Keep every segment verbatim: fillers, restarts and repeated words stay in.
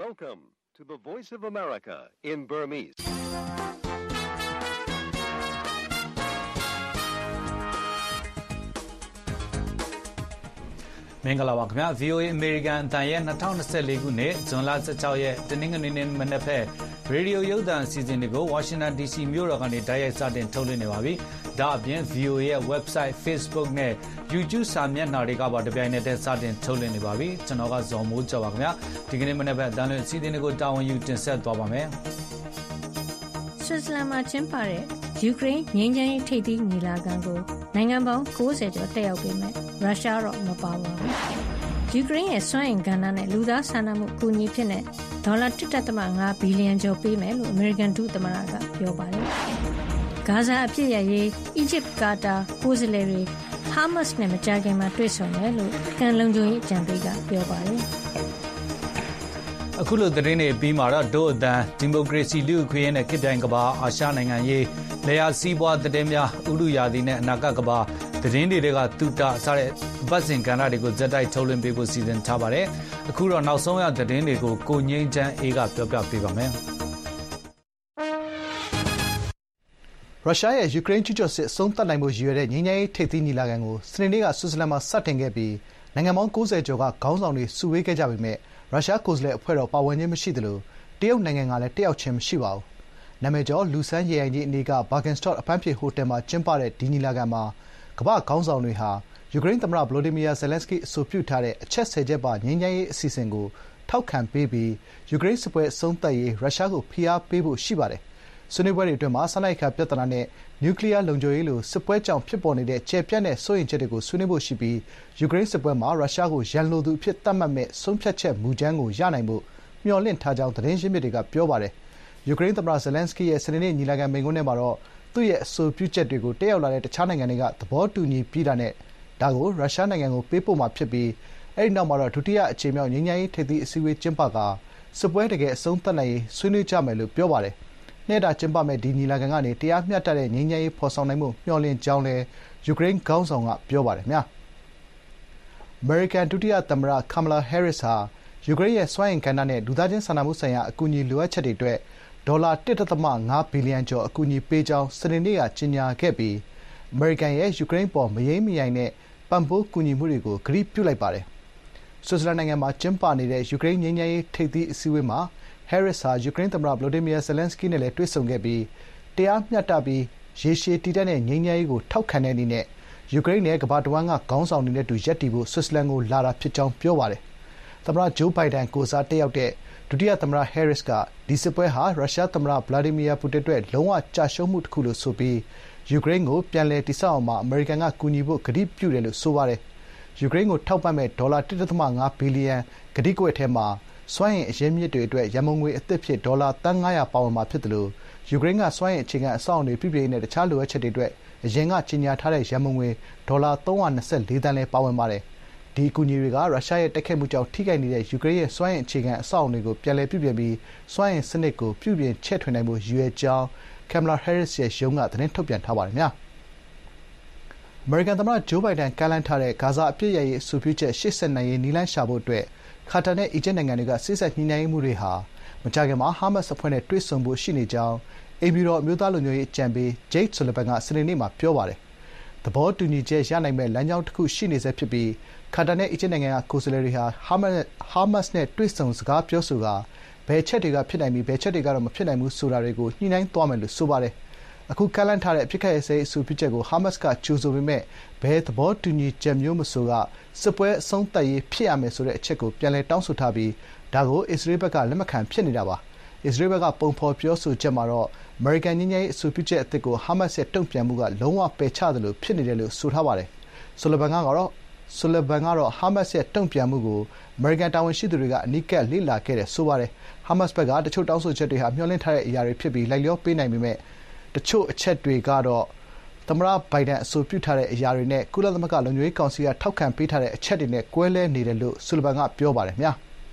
Welcome to the Voice of America in Burmese. မင်္ဂလာပါခင်ဗျာ ဗီအိုအေ American အတန်ရဲ့၂၀၂၄ခုနှစ်ဇွန်လ၁၆ရက်တနင်္ဂနွေနေ့မနက်ဖက်ရေဒီယိုရုပ်သံအစီအစဉ်တွေကို Washington ဒီ စီ မြို့တော်ကနေတိုက်ရိုက်စတင်ထုတ်လွှင့်နေပါပြီ။ဒါအပြင် ဗီအိုအေ ရဲ့ website, Facebook နဲ့ YouTube စာမျက်နှာတွေကပါတပြိုင်နက်တည်းစတင်ထုတ်လွှင့်နေပါပြီ။ကျွန်တော်ကဇော်မိုးကျော်ပါခင်ဗျာ။ဒီကနေ့မနက်ဖက်အတန်လွှင့်အစီအစဉ်တွေကိုတာဝန်ယူတင်ဆက်သွားပါမယ်။ဆွစ်ဇာလန်မှာကျင်းပတဲ့ယူကရိန်းငြိမ်းချမ်းရေးထိပ်သီးညီလာခံကိုနိုင်ငံပေါင်း၉၀ကျော်တက်ရောက်ပေမဲ့ရုရှားတော့မပါပါဘူး။ယူကရိန်းရဲ့စွမ်းအင်ကဏ္ဍနဲ့လူသားစာနာမှုအကူအညီဖြစ်တဲ့ဒေါ်လာ ၁.၅ ဘီလီယံကျော်ပေးမယ်လို့အမေရိကန်ဒုသမ္မတကပြောပါတယ်။ဂါဇာအပြစ်ရရေးအီဂျစ်ကာတာကိုယ်စားလှယ်တွေဟာမတ်စ်နဲ့မကြာခင်မှာတွေ့ဆုံတယ်လို့ကန်လုံခြုံရေးအကြံပေးကပြောပါတယ်။အခုလိုသတင်းတွေပြီးမှာတော့ဒို့အတန်ဒီမိုကရေစီလူ့အခွင့်အရေးနဲ့ခေတ်ပြိုင်ကဘာအာရှနိုင်ငံရေးလေယာစီးပွားသတင်းများဥတုရာသီနဲ့အနာဂတ်ကဘာသတင်းတွေကတူတာစတဲ့ပတ်စင်ကဏ္ဍတွေကိုဇက်တိုက်ထုတ်လွှင့်ပေးဖို့စီစဉ်ထားပါတယ်။အခုတော့နောက်ဆုံးရသတင်းတွေကိုကိုငိမ့်ချမ်းအေးကပြောပြပေးပါမယ်။ရုရှားရဲ့ယူကရိန်းကျူးကျော်စစ်အဆုံးသတ်နိုင်ဖို့ရည်ရွယ်တဲ့ငြိမ်းချမ်းရေးထိပ်သီးညီလာခံကိုစနေနေ့ကဆွစ်ဇာလန်မှာစတင်ခဲ့ပြီးနိုင်ငံပေါင်း၉၀ကျော်ကခေါင်းဆောင်တွေစုဝေးခဲ့ကြပေမဲ့ရုရှားကိုယ်စားလှယ်အဖွဲ့တော်ပါဝင်ခြင်းမရှိသလိုတရုတ်နိုင်ငံကလည်းတက်ရောက်ခြင်းမရှိပါဘူး။နာမည်ကျော်လူစမ်းရေအိုင်ကြီးအနီးကဘာဂင်စတော့အပန်းဖြေဟိုတယ်မှာကျင်းပတဲ့ဒီညီလာခံမှာကမ္ဘာ့ခေါင်းဆောင်တွေဟာယူကရိန်းသမ္မတဗလိုဒီမီယာဇယ်လန်စကီအဆိုပြုထားတဲ့အချက်ဆယ်ချက်ပါငြိမ်းချမ်းရေးအစီအစဉ်ကိုထောက်ခံပေးပြီးယူကရိန်းစစ်ပွဲအဆုံးသတ်ရေးရုရှားကိုဖိအားပေးဖို့ရှိပါတယ်။ဆွေးနွေးပွဲတွေအတွင်းမှာစားနပ်ရိက္ခာပြဿနာနဲ့နျူကလီးယားလုံခြုံရေးလိုစစ်ပွဲကြောင့်ဖြစ်ပေါ်နေတဲ့ကျယ်ပြန့်တဲ့စိုးရိမ်ချက်တွေကိုဆွေးနွေးဖို့ရှိပြီးယူကရိန်းစစ်ပွဲမှာရုရှားကိုရန်လိုသူအဖြစ်သတ်မှတ်မယ့်ဆုံးဖြတ်ချက်မူကြမ်းကိုရနိုင်ဖို့မျှော်လင့်ထားကြောင်းသတင်းရင်းမြစ်တွေကပြောပါတယ်။ယူကရိန်းသမ္မတဇယ်လန်စကီရဲ့စနေနေ့ညီလာခံမိန့်ခွန်းထဲမှာတော့သူ့ရဲ့အဆိုပြုချက်တွေကိုတက်ရောက်လာတဲ့တခြားနိုင်ငံတွေကသဘောတူညီပြီးတာနဲ့ဒါကိုရုရှားနိုင်ငံကိုပေးပို့မှာဖြစ်ပြီးအဲဒီနောက်မှာတော့ဒုတိယအကြိမ်မြောက်ငြိမ်းချမ်းရေးထိပ်သီးအစည်းအဝေးကျင်းပကာစစ်ပွဲတကယ်အဆုံးသတ်နိုင်ရေးဆွေးနွေးကြမယ်လို့ပြောပါတယ်။နှစ်တာကျင်းပမယ့်ဒီညီလာခံကနေတရားမျှတတဲ့ငြိမ်းချမ်းရေးဖော်ဆောင်နိုင်မှုမျှော်လင့်ကြောင်းလည်းယူကရိန်းခေါင်းဆောင်ကပြောပါတယ်။အမေရိကန်ဒုတိယသမ္မတကမ်မလာဟဲရစ်ဟာယူကရိန်းရဲ့စွမ်းအင်ကဏ္ဍနဲ့လူသားချင်းစာနာမှုဆိုင်ရာအကူအညီလိုအပ်ချက်တွေအတွက်ဒေါ်လာ ၁.၅ ဘီလီယံကျော်အကူအညီပေးကြောင်းစနေနေ့ကကြေညာခဲ့ပြီးအမေရိကန်ရဲ့ယူကရိန်းပေါ်မယိမ်းမယိုင်တဲ့ပံ့ပိုးကူညီမှုတွေကိုကတိပြုလိုက်ပါတယ်။ဆွစ်ဇာလန်နိုင်ငံမှာကျင်းပနေတဲ့ယူကရိန်းငြိမ်းချမ်းရေးထိပ်သီးအစည်းအဝေးမှာဟဲရစ်ဟာယူကရိန်းသမ္မတဗလိုဒီမီယာဇယ်လန်စကီနဲ့လည်းတွေ့ဆုံခဲ့ပြီးတရားမျှတပြီးရေရှည်တည်တံ့တဲ့ငြိမ်းချမ်းရေးကိုထောက်ခံတဲ့အနေနဲ့ယူကရိန်းနဲ့ကမ္ဘာတဝန်းကခေါင်းဆောင်တွေနဲ့အတူရပ်တည်ဖို့ဆွစ်ဇာလန်ကိုလာတာဖြစ်ကြောင်းပြောပါတယ်။သမ္မတဂျိုးဘိုင်ဒန်ကိုယ်စားတက်ရောက်တဲ့ဒုတိယသမ္မတဟဲရစ်ကဒီစစ်ပွဲဟာရုရှားသမ္မတဗလာဒီမီယာပူတင်အတွက်လုံးဝကျရှုံးမှုတစ်ခုလို့ဆိုပြီးယူကရိန်းကိုပြန်လည်တည်ဆောက်အောင်အမေရိကန်ကကူညီဖို့ကတိပြုတယ်လို့ဆိုပါတယ်။ယူကရိန်းကိုထောက်ပံ့မဲ့ဒေါ်လာ ၁.၅ ဘီလီယံကတိကဝတ်ထဲမှာစွမ်းအင်အရင်းမြစ်တွေအတွက်ရန်ပုံငွေအသစ်ဖြစ်ဒေါ်လာသန်း၅၀၀ပါဝင်မှာဖြစ်တယ်လို့ယူကရိန်းကစွမ်းအင်အခြေခံအဆောက်အအုံတွေပြုပြင်ရေးနဲ့တခြားလိုအပ်ချက်တွေအတွက်အရင်ကကြေညာထားတဲ့ရန်ပုံငွေဒေါ်လာ၃၂၄သန်းလည်းပါဝင်ပါတယ်။ဒီအကူအညီတွေကရုရှားရဲ့တိုက်ခိုက်မှုကြောင့်ထိခိုက်နေတဲ့ယူကရိန်းရဲ့စွမ်းအင်အခြေခံအဆောက်အအုံတွေကိုပြန်လည်ပြုပြင်ပြီးစွမ်းအင်စနစ်ကိုပြုပြင်ချဲ့ထွင်နိုင်ဖို့ရည်ရွယ်ကြောင်းကမ်မလာဟဲရစ်ရဲ့ရုံးကသတင်းထုတ်ပြန်ထားပါတယ်။အမေရိကန်သမ္မတဂျိုးဘိုင်ဒန်ကမ်းလှမ်းထားတဲ့ဂါဇာအပစ်ရပ်ရေးအဆိုပြုချက်ရှေ့ဆက်နိုင်ရေးနည်းလမ်းရှာဖို့အတွက်ကာတာနဲ့အီဂျစ်နိုင်ငံတွေကစေ့စပ်ညှိနှိုင်းမှုတွေဟာမကြာခင်မှာဟာမတ်စ်အဖွဲ့နဲ့တွေ့ဆုံဖို့ရှိနေကြောင်းအိမ်ဖြူတော်အမျိုးသားလုံခြုံရေးအကြံပေးဂျိတ်ဆူလဗန်ကစနေနေ့မှာပြောပါတယ်။သဘောတူညီချက်ရနိုင်မယ့်လမ်းကြောင်းတစ်ခုရှိနေဆဲဖြစ်ပြီးကာတာနဲ့အီဂျစ်နိုင်ငံကကိုယ်စားလှယ်တွေဟာဟာမတ်စ်နဲ့တွေ့ဆုံစကားပြောဆိုကာဘယ်ချက်တွေကဖြစ်နိုင်ပြီးဘယ်ချက်တွေကတော့မဖြစ်နိုင်ဘူးဆိုတာတွေကိုညှိနှိုင်းသွားမယ်လို့ဆိုပါတယ်။အခုကမ်းလှမ်းထားတဲ့အပစ်အခတ်ရပ်စဲရေးအဆိုပြုချက်ကိုဟာမတ်စ်ကကြိုဆိုပေမဲ့ဘယ်သဘောတူညီချက်မျိုးမဆိုကစစ်ပွဲအဆုံးသတ်ရေးဖြစ်ရမယ်ဆိုတဲ့အချက်ကိုပြန်လည်တောင်းဆိုထားပြီးဒါကိုအစ္စရေးဘက်ကလက်မခံဖြစ်နေတာပါ။အစ္စရေးဘက်ကပုံဖော်ပြောဆိုချက်မှာတော့အမေရိကန်ငြိမ်းချမ်းရေးအဆိုပြုချက်အသစ်ကိုဟာမတ်စ်ရဲ့တုံ့ပြန်မှုကလုံးဝပယ်ချသလိုဖြစ်နေတယ်လို့ဆိုထားပါတယ်။ဆူလဗန်ကတော့ဆူလဗန်ကတော့ဟာမတ်စ်ရဲ့တုံ့ပြန်မှုကိုအမေရိကန်တာဝန်ရှိသူတွေကအနီးကပ်လေ့လာခဲ့တယ်ဆိုပါတယ်။ဟာမတ်စ်ဘက်ကတချို့တောင်းဆိုချက်တွေဟာမျှော်လင့်ထားတဲ့အရာတွေဖြစ်ပြီးလိုက်လျောပေးနိုင်ပေမဲ့တချို့အချက်တွေကတော့သမ္မတဘိုင်ဒန်အဆိုပြုထားတဲ့အရာတွေနဲ့ကုလသမဂ္ဂလုံခြုံရေးကောင်စီကထောက်ခံပေးထားတဲ့အချက်တွေနဲ့ကွဲလွဲနေတယ်လို့ဆူလဗန်ကပြောပါတယ်။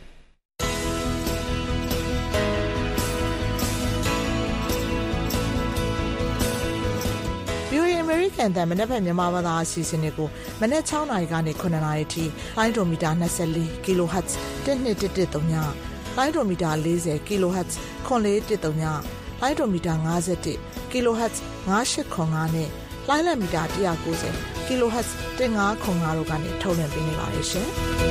ဗီအိုအေအမေရိကန်အသံမနက်ဖြန်မြန်မာဘာသာအစီအစဉ်တွေကိုမနက်၆နာရီကနေ၇နာရီအထိလိုင်းဒိုမီတာ၂၄ ကီလိုဟတ်ဇ် ၁၂၁၁၃လိုင်းဒိုမီတာ၄၀ kilohertz ခွန်လေးတစ်တုံညလိုင်းဒိုမီတာ၅၁ kilohertz ၅၈ခွန်၅နဲ့လိုင်းလက်မီတာ၁၉၀ kilohertz ၁၅ခွန်၅တို့ကနေထုတ်လွှင့်ပေးနေပါတယ်ရှင်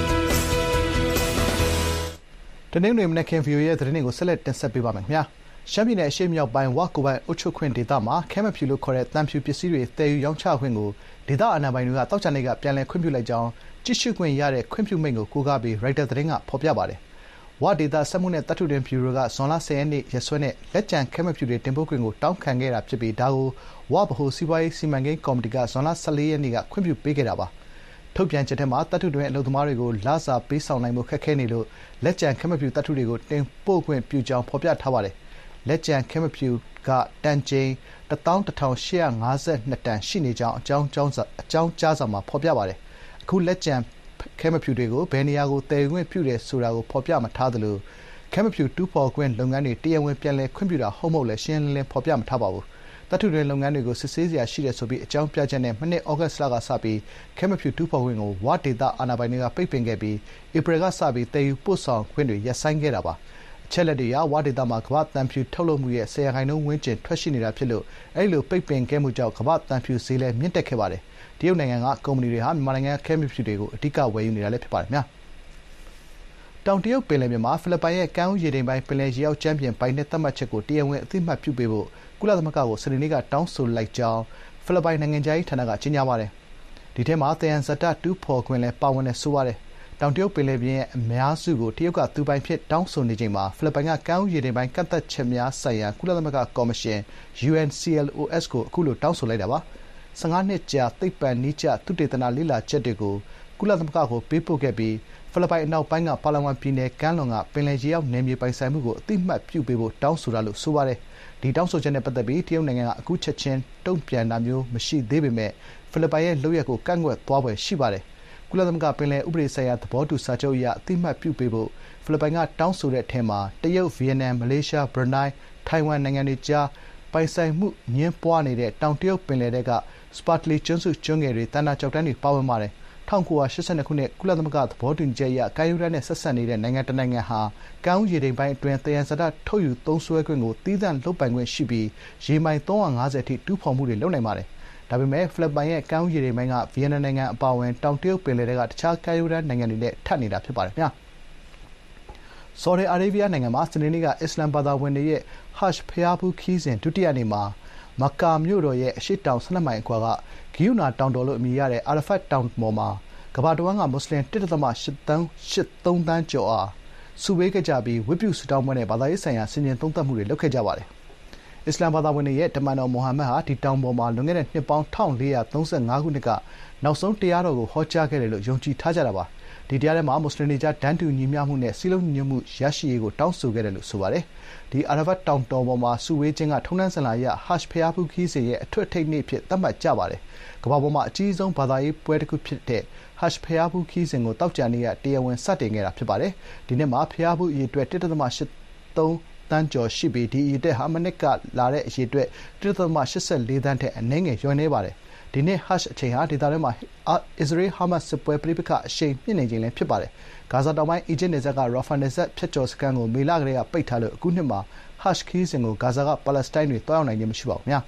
တနင်္ဂနွေမနက်ခင်း ဗီအိုအေ ရဲ့သတင်းတွေကိုဆက်လက်တင်ဆက်ပေးပါမယ်ခင်ဗျာရှမ်းပြည်နယ်အရှေ့မြောက်ပိုင်းဝါကိုပိုင်အုပ်ချုပ်ခွင့်ဒေသမှာခဲမဖြူလို့ခေါ်တဲ့တန်ဖြူပစ္စည်းတွေတည်ယူရောင်းချခွင့်ကိုဒေသအာဏာပိုင်တွေကတောက်ချနေကပြန်လည်ခွင့်ပြုလိုက်ကြောင်းကြည့်ရှုခွင့်ရတဲ့ခွင့်ပြုမိန့်ကိုကိုးကားပြီးရိုက်တာသတင်းကဖော်ပြပါတယ်ဝါဒေသစက်မှုနဲ့တပ်ထုတွင်ဖြူတွေကဇွန်လ၁၀ရက်နေ့ရက်စွဲနဲ့လက်ကျန်ခဲမဖြူတွေတင်ပို့ခွင့်ကိုတောင်းခံခဲ့တာဖြစ်ပြီးဒါကိုဝါဗဟိုစီးပွားရေးစီမံကိန်းကော်မတီကဇွန်လ၁၄ရက်နေ့ကခွင့်ပြုပေးခဲ့တာပါထုတ်ပြန်ချက်ထဲမှာတပ်ထုတွင်အလုပ်သမားတွေကိုလစာပေးဆောင်နိုင်မှုခက်ခဲနေလို့လက်ကျန်ခဲမဖြူတပ်ထုတွေကိုတင်ပို့ခွင့်ပြုကြောင်းဖော်ပြထားပါတယ်လက်ကျန်ခဲမဖြူကတန်ချိန်တစ်သောင်းတစ်ထောင်ရှစ်ရာ၅ဆယ့်နှစ်တန်ရှိနေကြောင်းအကြောင်းကြောင်းအကြောင်းကြားစာမှာဖော်ပြပါတယ်အခုလက်ကျန်ခဲမဖြူတွေကိုဘယ်နေရာကိုတည်ခွင့်ပြုတယ်ဆိုတာကိုဖော်ပြမထားသလိုခဲမဖြူတူးဖော်ခွင့်လုပ်ငန်းတွေတရားဝင်ပြန်လည်ခွင့်ပြုတာဟုတ်မဟုတ်လဲရှင်းလင်းလင်းဖော်ပြမထားပါဘူးတပ်ထုတွင်လုပ်ငန်းတွေကိုစစ်ဆေးစရာရှိတယ်ဆိုပြီးအကြောင်းပြချက်နဲ့မနှစ်ဩဂတ်စ်လကစပြီးခဲမဖြူတူးဖော်ခွင့်ကိုဝါဒေသအာဏာပိုင်တွေကပိတ်ပင်ခဲ့ပြီးဧပြီကစပြီးတည်ယူပို့ဆောင်ခွင့်တွေရပ်ဆိုင်းခဲ့တာပါချက်လက်တွေရဝါဒေတာမှာကမ္ဘာတန်ဖြူထုတ်လုပ်မှုရဲ့ဆယ်ရာခိုင်နှုန်းဝန်းကျင်ထွက်ရှိနေတာဖြစ်လို့အဲဒီလိုပိတ်ပင်ခဲ့မှုကြောင့်ကမ္ဘာတန်ဖြူဈေးလည်းမြင့်တက်ခဲ့ပါတယ်တရုတ်နိုင်ငံကကုမ္ပဏီတွေဟာမြန်မာနိုင်ငံခဲမဖြူတွေကိုအဓိကဝယ်ယူနေတာလည်းဖြစ်ပါတယ်များတောင်တရုတ်ပင်လယ်ပြင်မှာဖိလစ်ပိုင်ရဲ့ကမ်းဦးရေတိမ်ပိုင်းပင်လယ်ရေအောက်ကျမ်းပြင်ပိုင်းနဲ့သတ်မှတ်ချက်ကိုတရားဝင်အသိအမှတ်ပြုပေးဖို့ကုလသမဂ္ဂကိုစနေနေ့ကတောင်းဆိုလိုက်ကြောင်းဖိလစ်ပိုင်နိုင်ငံသားရေးဌာနကကြေညာပါတယ်ဒီထဲမှာတယန်ဇတာတူးဖော်ခွင့်လည်းပါဝင်နေဆိုပါတယ်တောင်တရုတ်ပင်လယ်ပြင်ရဲ့အများစုကိုတရုတ်ကသူပိုင်ဖြစ်တောင်းဆိုနေချိန်မှာဖိလစ်ပိုင်ကကမ်းဦးရေတိမ်ပိုင်းကန့်သက်ချက်များဆိုင်ရာကုလသမဂ္ဂကော်မရှင် ယူ အန် စီ แอล အို အက်စ် ကိုအခုလိုတောင်းဆိုလိုက်တာပါ၁၅နှစ်ကြာသိပ္ပံနည်းကျသုတေသနလေ့လာချက်တွေကိုကုလသမဂ္ဂကိုပေးပို့ခဲ့ပြီးဖိလစ်ပိုင်အနောက်ပိုင်းကပါလာဝမ်ပြည်နယ်ကမ်းလွန်ကပင်လယ်ရေအောက်နယ်မြေပိုင်ဆိုင်မှုကိုအသိအမှတ်ပြုပေးဖို့တောင်းဆိုတာလို့ဆိုပါတယ်ဒီတောင်းဆိုချက်နဲ့ပတ်သက်ပြီးတရုတ်နိုင်ငံကအခုချက်ချင်းတုံ့ပြန်တာမျိုးမရှိသေးပေမဲ့ဖိလစ်ပိုင်ရဲ့လုပ်ရက်ကိုကန့်ကွက်သွားဖွယ်ရှိပါတယ်ကုလသမဂ္ဂပင်လယ်ဥပဒေဆိုင်ရာသဘောတူစာချုပ်အရအသိအမှတ်ပြုပေးဖို့ဖိလစ်ပိုင်ကတောင်းဆိုတဲ့အထက်မှာတရုတ်ဗီယက်နမ်မလေးရှားဘရူနိုင်းထိုင်ဝမ်နိုင်ငံတွေကြားပိုင်ဆိုင်မှုညှင်းပွားနေတဲ့တောင်တရုတ်ပင်လယ်ထဲကစပါတလီကျွန်းစုကျွန်းငယ်တွေတန်တာကြောက်တန်းတွေပါဝင်ပါတယ်၁၉၈၂ခုနှစ်ကုလသမဂ္ဂသဘောတူညီချက်အရကာယုဒနဲ့ဆက်ဆက်နေတဲ့နိုင်ငံတနိုင်ငံဟာကမ်းဦးရေတိမ်ပိုင်းအတွင်းတယန်ဇတာထုတ်ယူသုံးစွဲခွင့်ကိုသီးသန့်လုပ်ပိုင်ခွင့်ရှိပြီးရေမိုင်၃၅၀အထိတူးဖော်မှုတွေလုပ်နိုင်ပါတယ်ဒါပေမဲ့ဖိလစ်ပိုင်ရဲ့ကမ်းဦးရေတိမ်ပိုင်းကဗီယက်နမ်နိုင်ငံအပါအဝင်တောင်တရုတ်ပင်လယ်ထဲကတခြားကာယုဒနိုင်ငံတွေနဲ့ထပ်နေတာဖြစ်ပါတယ်ခင်ဗျာဆော်ဒီအာရေဗျနိုင်ငံမှာစနေနေ့ကအစ္စလမ်ဘာသာဝင်တွေရဲ့ဟတ်ဘ်ဘုရားဖူးခီးစဉ်ဒုတိယနေ့မှာမက္ကာမြို့တော်ရဲ့အရှေ့တောင်၁၂မိုင်အကွာကဂီယူနာတောင်တော်လို့အမည်ရတဲ့အာရဖတ်တောင်ပေါ်မှာကမ္ဘာတဝန်းကမွတ်စလင် ၁.၈ သန်းသန်းကျော်အားစုဝေးခဲ့ကြပြီးဝတ်ပြုဆုတောင်းပွဲနဲ့ဘာသာရေးဆိုင်ရာဆင်ခြင်သုံးသပ်မှုတွေလုပ်ခဲ့ကြပါတယ်အစ္စလာမ်ဘာသာဝင်တွေရဲ့တမန်တော်မိုဟာမက်ဟာဒီတောင်ပေါ်မှာလွန်ခဲ့တဲ့နှစ်ပေါင်း၁၄၃၅ခုနှစ်ကနောက်ဆုံးတရားတော်ကိုဟောကြားခဲ့တယ်လို့ယုံကြည်ထားကြတာပါဒီတရားထဲမှာမွတ်စလင်တွေကြားတန်းတူညီမျှမှုနဲ့စည်းလုံးညီညွတ်မှုရရှိရေးကိုတောင်းဆိုခဲ့တယ်လို့ဆိုပါတယ်ဒီအာရဖတ်တောင်တော်ပေါ်မှာစုဝေးခြင်းကထုံးတမ်းစဉ်လာအရဟတ်ဘ်ဘုရားဖူးခီးစဉ်ရဲ့အထွတ်အထိပ်နေ့ဖြစ်သတ်မှတ်ကြပါတယ်ကမ္ဘာပေါ်မှာအကြီးဆုံးဘာသာရေးပွဲတစ်ခုဖြစ်တဲ့ဟတ်ဘုရားဖူးခီးစဉ်ကိုတောက်ကြနေ့ကတရားဝင်စတင်ခဲ့တာဖြစ်ပါတယ်ဒီနေ့မှာဘုရားဖူးအရေအတွက် ၁.၈ သုံးတန်းကျော်ရှိပြီးဒီအရေအတွက်ဟာမနစ်ကလာတဲ့အရေအတွက် ၁.၈၄ သန်းထက်အနည်းငယ်လျော့နေပါတယ်ဒီနေ့ဟတ်အချိန်ဟာဒေသထဲမှာအစ္စရေးဟာမတ်စ်စစ်ပွဲပြိပခအရှိန်မြင့်နေခြင်းလည်းဖြစ်ပါတယ်ဂါဇာတောင်ပိုင်းအီဂျစ်နယ်စပ်ကရာဖာနယ်စပ်ဖြတ်ကျော်စခန်းကိုမေလကလေးကပိတ်ထားလို့အခုနှစ်မှာဟတ်ခီးစဉ်ကိုဂါဇာကပါလက်စတိုင်းတွေတွားရောက်နိုင်ခြင်းမရှိပါဘူးများ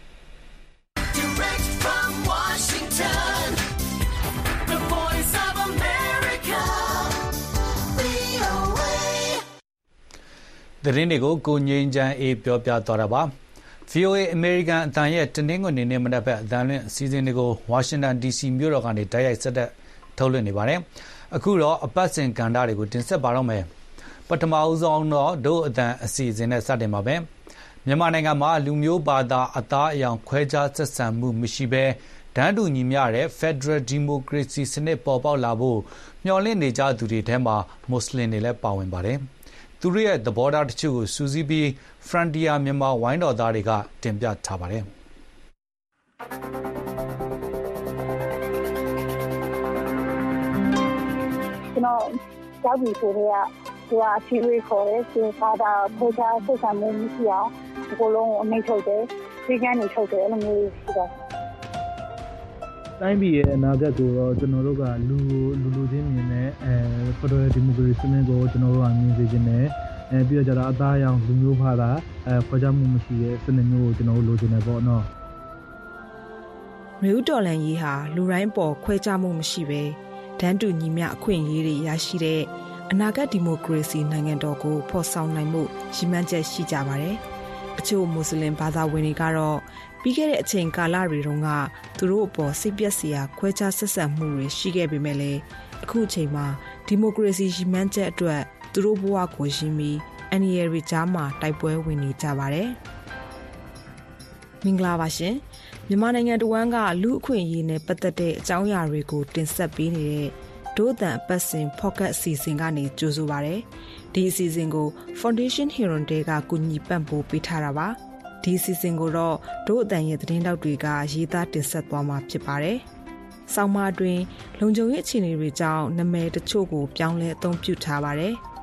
သတင်းတွေကိုကိုငြိမ်းချမ်းအေးပြောပြသွားတာပါ ဗီအိုအေ အမေရိကန်အသံရဲ့တနင်္ဂနွေနေ့မနက်ဘက်အသံလွှင့်အစီအစဉ်တွေကိုဝါရှင်တန် ဒီ စီ မြို့တော်ကနေတိုက်ရိုက်ဆက်တက်ထုတ်လွှင့်နေပါတယ်အခုတော့အပတ်စဉ်ကဏ္ဍတွေကိုတင်ဆက်ပါတော့မယ်ပထမဦးဆုံးတော့ဒို့အသံအစီအစဉ်နဲ့စတင်ပါပဲမြန်မာနိုင်ငံမှာလူမျိုးဘာသာအသားအရောင်ခွဲခြားဆက်ဆံမှုမရှိဘဲတန်းတူညီမျှတဲ့ Federal Democracy စနစ်ပေါ်ပေါက်လာဖို့မျှော်လင့်နေကြသူတွေထဲမှာမွတ်စလင်တွေလည်းပါဝင်ပါတယ်သူတို့ရဲ့သဘောထားတချို့ကိုစူးစီးပြီး Frontier မြန်မာဝိုင်းတော်သားတွေကတင်ပြထားပါတယ်ကျွန်တော်ကြောက်ပြီးဆိုတော့သူကအချီဝေးခေါ်တယ်သူကဒါဖေးချာဆက်ဆံမှုမရှိအောင်ဒီလိုလုံးအမိတ်ထုတ်တယ်ဒီကနေ့ထုတ်တယ်အဲ့လိုမျိုးရှိတာတိုင်းပြည်ရဲ့အနာဂတ်ကိုတော့ကျွန်တော်တို့ကလူလူလူချင်းမြင်နေနဲ့အဲဖက်ဒရယ်ဒီမိုကရေစီစနစ်ကိုကျွန်တော်တို့ကမြင်စေချင်တယ်အဲပြီးတော့ကျတော့အသားအရောင်လူမျိုးဖာတာအဲဖွဲ့ခြားမှုမရှိတဲ့စနစ်မျိုးကိုကျွန်တော်တို့လိုချင်တယ်ပေါ့နော်မြို့တော်လန်ကြီးဟာလူတိုင်းပေါ်ခွဲခြားမှုမရှိဘဲတန်းတူညီမျှအခွင့်အရေးတွေရရှိတဲ့အနာဂတ်ဒီမိုကရေစီနိုင်ငံတော်ကိုဖော်ဆောင်နိုင်မှုရည်မှန်းချက်ရှိကြပါတယ်။အချို့မွတ်စလင်ဘာသာဝင်တွေကတော့ပြီးခဲ့တဲ့အချိန်ကာလတွေတုန်းကသူတို့အပေါ်စိတ်ပျက်စရာခွဲခြားဆက်ဆံမှုတွေရှိခဲ့ပေမဲ့လည်းအခုအချိန်မှာဒီမိုကရေစီရည်မှန်းချက်အတွက်သူတို့ဘဝကိုရင်းပြီးအန်ရီရီကြားမှာတိုက်ပွဲဝင်နေကြပါတယ်။မင်္ဂလာပါရှင်။မြန်မာနိုင်ငံတဝန်းကလူအခွင့်အရေးနဲ့ပတ်သက်တဲ့အကြောင်းအရာတွေကိုတင်ဆက်ပေးနေတဲ့ဒို့အတန်အပတ်စဉ် Pocket အစီအစဉ်ကနေကြိုဆိုပါရစေ။ဒီအစီအစဉ်ကို Foundation Huron တဲကကူညီပံ့ပိုးပေးထားတာပါ။ဒီအစီအစဉ်ကိုတော့ဒို့အတန်ရဲ့သတင်းတောက်တွေကရေးသားတင်ဆက်သွားမှာဖြစ်ပါတယ်။ဆောင်းပါးတွင်လုံခြုံရေးအခြေအနေတွေကြောင့်နာမည်တချို့ကိုပြောင်းလဲအသုံးပြုထားပါတယ်။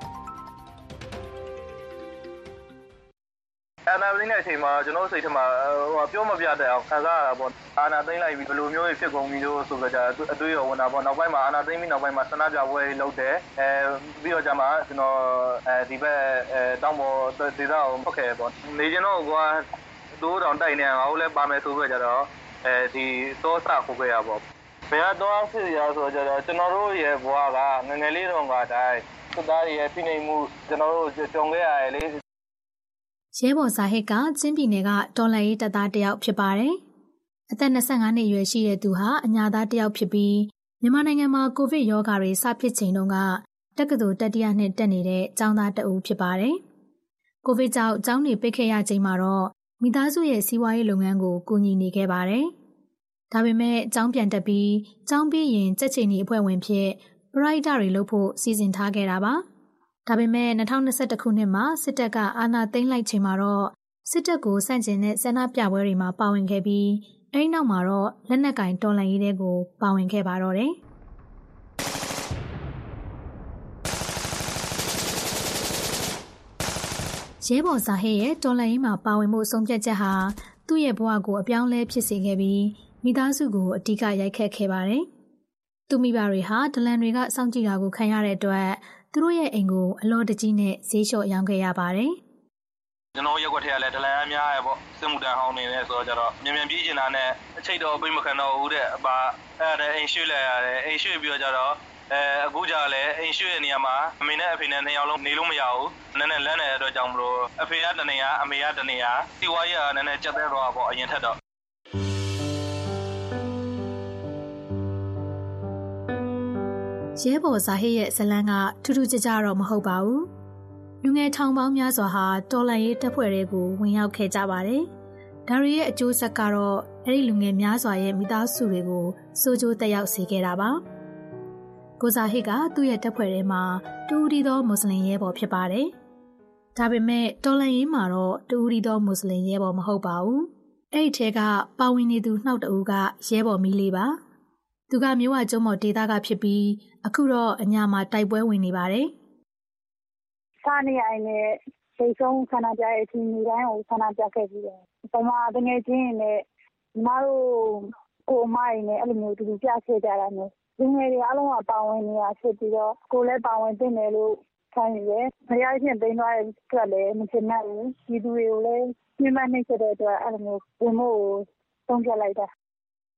အာနာသိန်းတဲ့အချိန်မှာကျွန်တော်စိတ်ထဲမှာဟိုပြောမပြတတ်အောင်ခံစားရတာပေါ့အာနာသိန်းလိုက်ပြီးဘယ်လိုမျိုးဖြစ်ကုန်ပြီလို့ဆိုကြတာအတွေ့အကြုံဝင်တာပေါ့နောက်ပိုင်းမှာအာနာသိန်းပြီးနောက်ပိုင်းမှာဆန္ဒပြပွဲလုပ်တယ်အဲပြီးတော့ကျမှကျွန်တော်အဲဒီဘက်အဲတောင်းပေါ်ဒေသကိုဖတ်ခဲ့ပေါ့နေကျွန်တော်ကတိုးတောင်တိုက်နေငါ့ကိုလည်းပါမယ်ဆိုပြီးကြတော့အဲဒီသောစာခိုးခဲ့ရပေါ့ဘယ်တော့ဖြစ်ရဆိုကြတော့ကျွန်တော်တို့ရဲ့ဘဝကငငယ်လေးတုန်းကတိုင်းသူသားတွေရဲ့ဖိနှိပ်မှုကျွန်တော်တို့ကြုံခဲ့ရတယ်လေရဲဘော်ဇာဟစ်ကကျင်းပြည်နယ်ကတော်လှန်ရေးတပ်သားတစ်ယောက်ဖြစ်ပါတယ်။အသက်၂၅နှစ်အရွယ်ရှိတဲ့သူဟာအညာသားတစ်ယောက်ဖြစ်ပြီးမြန်မာနိုင်ငံမှာကိုဗစ်ရောဂါတွေစဖြစ်ချိန်တုန်းကတက္ကသိုလ်တတိယနှစ်တက်နေတဲ့ကျောင်းသားတအူးဖြစ်ပါတယ်။ကိုဗစ်ကြောင့်ကျောင်းတွေပိတ်ခဲ့ရချိန်မှာတော့မိသားစုရဲ့စီးပွားရေးလုပ်ငန်းကိုကူညီနေခဲ့ပါတယ်။ဒါပေမဲ့ကျောင်းပြန်တက်ပြီးကျောင်းပြီးရင်ကြက်ချီနီအဖွဲ့ဝင်ဖြစ်ပရိုက်တာတွေလုပ်ဖို့စီစဉ်ထားခဲ့တာပါ။ဒါပေမဲ့၂၀၂၁ခုနှစ်မှာစစ်တပ်ကအာဏာသိမ်းလိုက်ချိန်မှာတော့စစ်တပ်ကိုဆန့်ကျင်တဲ့ဆန္ဒပြပွဲတွေမှာပါဝင်ခဲ့ပြီးအဲဒီနောက်မှာတော့လက်နက်ကင်တော်လှန်ရေးတွေကိုပါဝင်ခဲ့ပါတော့တယ်။ရဲဘော်ဇာဟစ်ရဲ့တော်လှန်ရေးမှာပါဝင်မှုဆုံးဖြတ်ချက်ဟာသူ့ရဲ့ဘဝကိုအပြောင်းလဲဖြစ်စေခဲ့ပြီးမိသားစုကိုအဓိကရိုက်ခတ်ခဲ့ပါတယ်။သူမိဘတွေဟာဒလန်တွေကစောင့်ကြည့်တာကိုခံရတဲ့အတွက်သူတို့ရဲ့အိမ်ကိုအလောတကြီးနဲ့ဈေးလျှော့ရောင်းခဲ့ရပါတယ်။ကျွန်တော်ရက်ွက်ထဲကလည်းဒလန်အများရဲ့ပေါ့စစ်မှုတန်းဟောင်းနေနေဆိုတော့ကျတော့မြန်မြန်ပြေးကျင်တာနဲ့အချိတ်တော့အပိမခံတော့ဘူးတဲ့အပါအဲ့ဒါအိမ်ရွှေ့လိုက်ရတယ်အိမ်ရွှေ့ပြီးတော့ကျတော့အဲအခုကြလည်းအိမ်ရွှေ့တဲ့နေရာမှာအမေနဲ့အဖေနဲ့နှစ်ယောက်လုံးနေလို့မရဘူးနည်းနည်းလမ်းနေတဲ့အတွက်ကြောင့်မလို့အဖေကတနေရအမေကတနေရတီဝါရကနည်းနည်းကြက်သေးတော့ပေါ့အရင်ထက်တော့ရဲဘော်ဇာဟစ်ရဲ့ဇလန်းကထူးထူးခြားခြားတော့မဟုတ်ပါဘူး။လူငယ်ထောင်ပေါင်းများစွာဟာတော်လှန်ရေးတပ်ဖွဲ့တွေကိုဝင်ရောက်ခဲ့ကြပါတယ်။ဒါရီရဲ့အကျိုးဆက်ကတော့အဲ့ဒီလူငယ်များစွာရဲ့မိသားစုတွေကိုစိုးကျိုးတက်ရောက်စေခဲ့တာပါ။ကိုဇာဟစ်ကသူ့ရဲ့တပ်ဖွဲ့ထဲမှာတူဦးဒီသောမွတ်စလင်ရဲဘော်ဖြစ်ပါတယ်။ဒါပေမဲ့တော်လှန်ရေးမှာတော့တူဦးဒီသောမွတ်စလင်ရဲဘော်မဟုတ်ပါဘူး။အဲ့ဒီထဲကပါဝင်နေသူနှောက်တူကရဲဘော်မီးလေးပါ။သူကမြို့ဝကျုံးမော်ဒေသကဖြစ်ပြီးအခုတော့အညာမှာတိုက်ပွဲဝင်နေပါတယ်။စားနေရင်လည်းစိတ်ဆုံးဆန္ဒပြရဲ့အချိန်တိုင်းကိုဆန္ဒပြခဲ့ပြီးတယ်။ပမာတငယ်ချင်းနဲ့ညီမတို့ကိုအမရင်းနဲ့အဲ့လိုမျိုးတူတူပြခဲ့ကြတာမျိုးဒီငယ်တွေအားလုံးကပါဝင်နေရဖြစ်ပြီးတော့ကိုလည်းပါဝင်တင်တယ်လို့ခံယူရဲ။မရချင်းပိန်းသွားတဲ့အတွက်လည်းမချင်နိုင်ဘူး။ဒီသူတွေကိုလည်းညှိနှိုင်းနေခဲ့တဲ့အတွက်အဲ့လိုမျိုးဝင်ဖို့သုံးပြလိုက်တာ။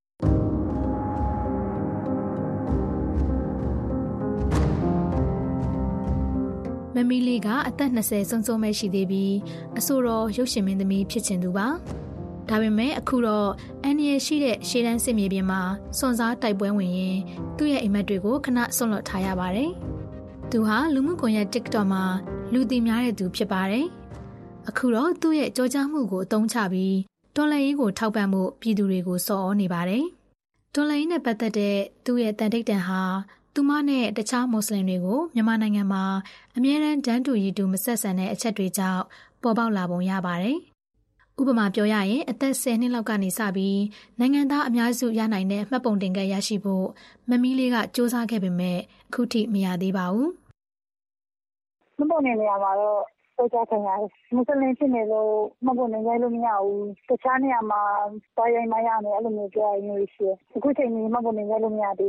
မမီလေးကအသက်၂၀စုံစုံပဲရှိသေးပြီးအဆိုတော်ရုပ်ရှင်မင်းသမီးဖြစ်ချင်သူပါဒါပေမဲ့အခုတော့အန်ရီရှိတဲ့ရှေ့တန်းစစ်မြေပြင်မှာစွန့်စားတိုက်ပွဲဝင်ရင်သူ့ရဲ့အိမ်မက်တွေကိုခဏဆွန့်လွတ်ထားရပါတယ်သူဟာလူမှုကွန်ရက် TikTok မှာလူသိများတဲ့သူဖြစ်ပါတယ်အခုတော့သူ့ရဲ့ကြောကြားမှုကိုအသုံးချပြီးတော်လှန်ရေးကိုထောက်ပံ့မှုပြည်သူတွေကိုစော်ဩနေပါတယ်တော်လှန်ရေးနဲ့ပတ်သက်တဲ့သူ့ရဲ့တန်တိတ်တန်ဟာသူမနဲ့တခြားမွတ်စလင်တွေကိုမြန်မာနိုင်ငံမှာအမြဲတမ်းတန်းတူရည်တူမဆက်ဆံတဲ့အချက်တွေကြောင့်ပေါ်ပေါက်လာပုံရပါတယ်။ဥပမာပြောရရင်အသက်၁၀နှစ်လောက်ကနေစပြီးနိုင်ငံသားအများစုရနိုင်တဲ့မှတ်ပုံတင်ကတ်ရရှိဖို့မမီးလေးကစူးစမ်းခဲ့ပေမဲ့အခုထိမရသေးပါဘူး။မှတ်ပုံတင်နေရမှာတော့စောကြခံရတယ်။မွတ်စလင်ဖြစ်နေလို့မှတ်ပုံတင်ရိုက်လို့မရဘူး။တခြားနေရာမှာသွားရိုက်မှရမယ်အဲ့လိုမျိုးပြောရရင်ရှိတယ်။အခုချိန်ကြီးမှတ်ပုံတင်ရိုက်လို့မရသေးဘူး။